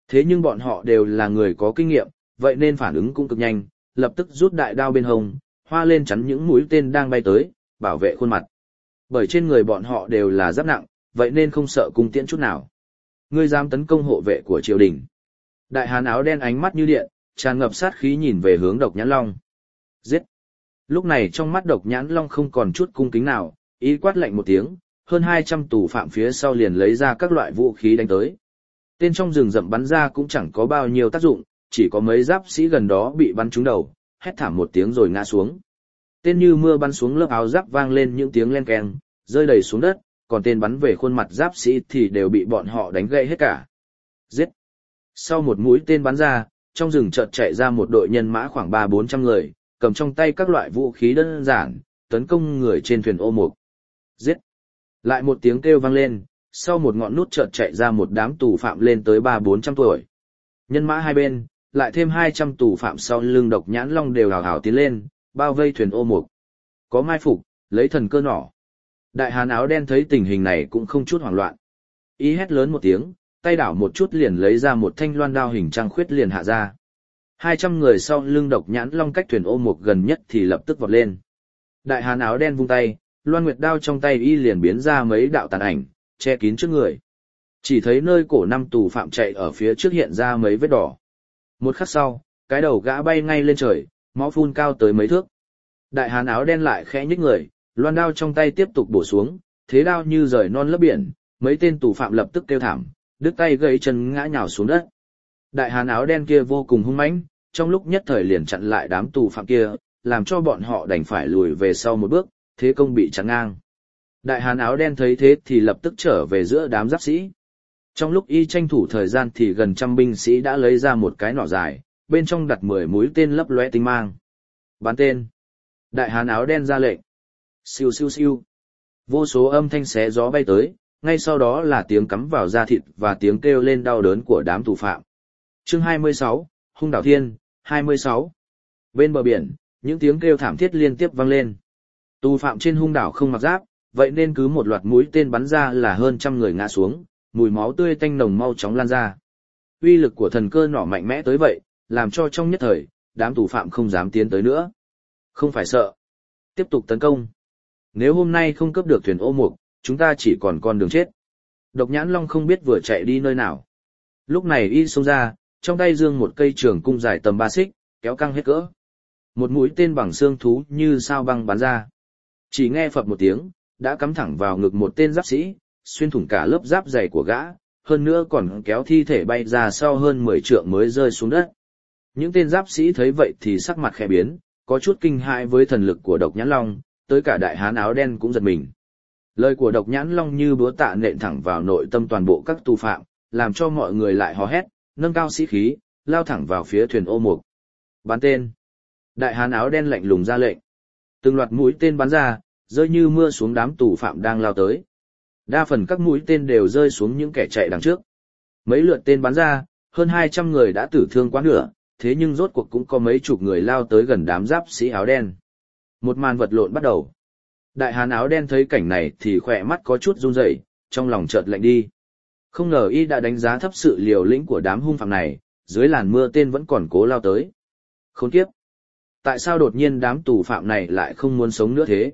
Thế nhưng bọn họ đều là người có kinh nghiệm, vậy nên phản ứng cũng cực nhanh, lập tức rút đại đao bên hông, hoa lên chắn những mũi tên đang bay tới, bảo vệ khuôn mặt. Bởi trên người bọn họ đều là giáp nặng, vậy nên không sợ cung tiễn chút nào. Ngươi dám tấn công hộ vệ của triều đình. Đại hán áo đen ánh mắt như điện, tràn ngập sát khí nhìn về hướng Độc Nhãn Long. Giết! Lúc này trong mắt Độc Nhãn Long không còn chút cung kính nào, ý quát lạnh một tiếng, hơn hai trăm tù phạm phía sau liền lấy ra các loại vũ khí đánh tới. Tên trong rừng rậm bắn ra cũng chẳng có bao nhiêu tác dụng, chỉ có mấy giáp sĩ gần đó bị bắn trúng đầu, hét thảm một tiếng rồi ngã xuống. Tên như mưa bắn xuống lớp áo giáp vang lên những tiếng len keng, rơi đầy xuống đất, còn tên bắn về khuôn mặt giáp sĩ thì đều bị bọn họ đánh gãy hết cả. Giết! Sau một mũi tên bắn ra, trong rừng chợt chạy ra một đội nhân mã khoảng ba bốn trăm người, cầm trong tay các loại vũ khí đơn giản, tấn công người trên thuyền ô mục. Giết! Lại một tiếng kêu vang lên, sau một ngọn nút chợt chạy ra một đám tù phạm lên tới ba bốn trăm tuổi. Nhân mã hai bên, lại thêm hai trăm tù phạm sau lưng Độc Nhãn Long đều hào hào tiến lên, bao vây thuyền ô mục. Có mai phục, lấy thần cơ nỏ. Đại hán áo đen thấy tình hình này cũng không chút hoảng loạn. Ý hét lớn một tiếng, tay đảo một chút liền lấy ra một thanh loan đao hình trăng khuyết liền hạ ra. Hai trăm người sau lưng Độc Nhãn Long cách thuyền ô mục gần nhất thì lập tức vọt lên. Đại hán áo đen vung tay, loan nguyệt đao trong tay y liền biến ra mấy đạo tàn ảnh, che kín trước người. Chỉ thấy nơi cổ năm tù phạm chạy ở phía trước hiện ra mấy vết đỏ. Một khắc sau, cái đầu gã bay ngay lên trời, máu phun cao tới mấy thước. Đại hán áo đen lại khẽ nhích người, loan đao trong tay tiếp tục bổ xuống, thế đao như rời non lấp biển, mấy tên tù phạm lập tức kêu thảm, đứt tay gãy chân ngã nhào xuống đất. Đại hán áo đen kia vô cùng hung mãnh, trong lúc nhất thời liền chặn lại đám tù phạm kia, làm cho bọn họ đành phải lùi về sau một bước, thế công bị chắn ngang. Đại hán áo đen thấy thế thì lập tức trở về giữa đám giáp sĩ. Trong lúc y tranh thủ thời gian thì gần trăm binh sĩ đã lấy ra một cái nỏ dài, bên trong đặt mười mũi tên lấp lóe tinh mang. Bắn tên. Đại hán áo đen ra lệnh. Siêu siêu siêu. Vô số âm thanh xé gió bay tới, ngay sau đó là tiếng cắm vào da thịt và tiếng kêu lên đau đớn của đám tù phạm. Chương hai mươi sáu, Hung đảo thiên, hai mươi sáu. Bên bờ biển, những tiếng kêu thảm thiết liên tiếp vang lên. Tù phạm trên hung đảo không mặc giáp, vậy nên cứ một loạt mũi tên bắn ra là hơn trăm người ngã xuống, mùi máu tươi tanh nồng mau chóng lan ra. Uy lực của thần cơ nỏ mạnh mẽ tới vậy, làm cho trong nhất thời, đám tù phạm không dám tiến tới nữa. Không phải sợ. Tiếp tục tấn công. Nếu hôm nay không cướp được thuyền ô mục, chúng ta chỉ còn con đường chết. Độc Nhãn Long không biết vừa chạy đi nơi nào. Lúc này y xông ra, trong tay giương một cây trường cung dài tầm ba xích, kéo căng hết cỡ. Một mũi tên bằng xương thú như sao băng bắn ra. Chỉ nghe phập một tiếng, đã cắm thẳng vào ngực một tên giáp sĩ, xuyên thủng cả lớp giáp dày của gã, hơn nữa còn kéo thi thể bay ra sau hơn mười trượng mới rơi xuống đất. Những tên giáp sĩ thấy vậy thì sắc mặt khẽ biến, có chút kinh hãi với thần lực của Độc Nhãn Long, tới cả đại hán áo đen cũng giật mình. Lời của Độc Nhãn Long như búa tạ nện thẳng vào nội tâm toàn bộ các tù phạm, làm cho mọi người lại hò hét, nâng cao sĩ khí, lao thẳng vào phía thuyền ô mục. Bắn tên. Đại hán áo đen lạnh lùng ra lệnh. Từng loạt mũi tên bắn ra, rơi như mưa xuống đám tù phạm đang lao tới. Đa phần các mũi tên đều rơi xuống những kẻ chạy đằng trước. Mấy lượt tên bắn ra, hơn hai trăm người đã tử thương quá nửa, thế nhưng rốt cuộc cũng có mấy chục người lao tới gần đám giáp sĩ áo đen. Một màn vật lộn bắt đầu. Đại hán áo đen thấy cảnh này thì khỏe mắt có chút run rẩy, trong lòng chợt lạnh đi. Không ngờ y đã đánh giá thấp sự liều lĩnh của đám hung phạm này, dưới làn mưa tên vẫn còn cố lao tới. Khốn kiếp! Tại sao đột nhiên đám tù phạm này lại không muốn sống nữa thế?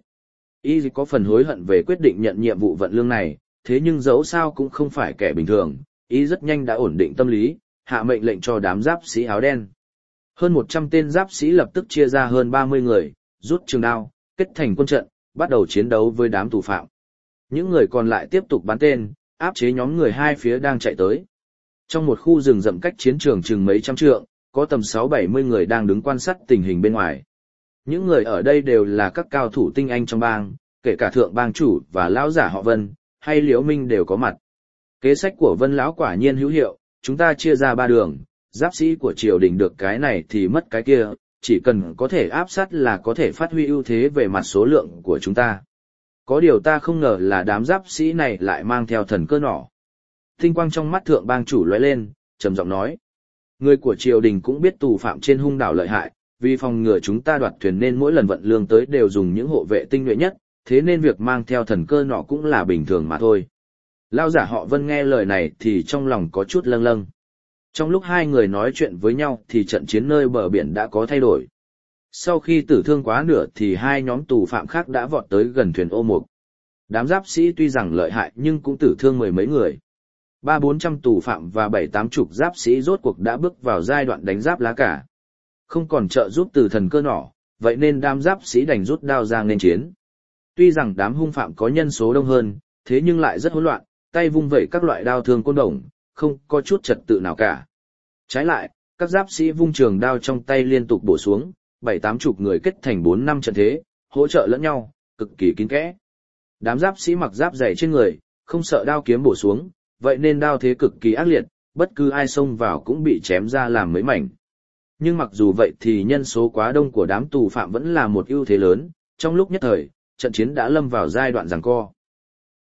Y có phần hối hận về quyết định nhận nhiệm vụ vận lương này, thế nhưng dẫu sao cũng không phải kẻ bình thường, y rất nhanh đã ổn định tâm lý, hạ mệnh lệnh cho đám giáp sĩ áo đen. Hơn một trăm tên giáp sĩ lập tức chia ra hơn ba mươi người, rút trường đao, kết thành quân trận, bắt đầu chiến đấu với đám tù phạm. Những người còn lại tiếp tục bắn tên, áp chế nhóm người hai phía đang chạy tới. Trong một khu rừng rậm cách chiến trường chừng mấy trăm trượng, có tầm sáu bảy mươi người đang đứng quan sát tình hình bên ngoài. Những người ở đây đều là các cao thủ tinh anh trong bang, kể cả thượng bang chủ và lão giả họ Vân, hay Liễu Minh đều có mặt. Kế sách của Vân lão quả nhiên hữu hiệu, chúng ta chia ra ba đường, giáp sĩ của triều đình được cái này thì mất cái kia, chỉ cần có thể áp sát là có thể phát huy ưu thế về mặt số lượng của chúng ta. Có điều ta không ngờ là đám giáp sĩ này lại mang theo thần cơ nỏ. Tinh quang trong mắt thượng bang chủ lóe lên, trầm giọng nói. Người của triều đình cũng biết tù phạm trên hung đảo lợi hại, vì phòng ngừa chúng ta đoạt thuyền nên mỗi lần vận lương tới đều dùng những hộ vệ tinh nhuệ nhất, thế nên việc mang theo thần cơ nỏ cũng là bình thường mà thôi. Lão giả họ Vân nghe lời này thì trong lòng có chút lâng lâng. Trong lúc hai người nói chuyện với nhau thì trận chiến nơi bờ biển đã có thay đổi. Sau khi tử thương quá nửa thì hai nhóm tù phạm khác đã vọt tới gần thuyền ô mục. Đám giáp sĩ tuy rằng lợi hại nhưng cũng tử thương mười mấy người. Ba bốn trăm tù phạm và bảy tám chục giáp sĩ rốt cuộc đã bước vào giai đoạn đánh giáp lá cả. Không còn trợ giúp từ thần cơ nỏ, vậy nên đám giáp sĩ đành rút đao ra nghênh chiến. Tuy rằng đám hung phạm có nhân số đông hơn, thế nhưng lại rất hỗn loạn, tay vung vẩy các loại đao thương côn đồng, không có chút trật tự nào cả. Trái lại, các giáp sĩ vung trường đao trong tay liên tục bổ xuống, bảy tám chục người kết thành bốn năm trận thế, hỗ trợ lẫn nhau, cực kỳ kín kẽ. Đám giáp sĩ mặc giáp dày trên người, không sợ đao kiếm bổ xuống, vậy nên đao thế cực kỳ ác liệt, bất cứ ai xông vào cũng bị chém ra làm mấy mảnh. Nhưng mặc dù vậy thì nhân số quá đông của đám tù phạm vẫn là một ưu thế lớn, trong lúc nhất thời, trận chiến đã lâm vào giai đoạn giằng co.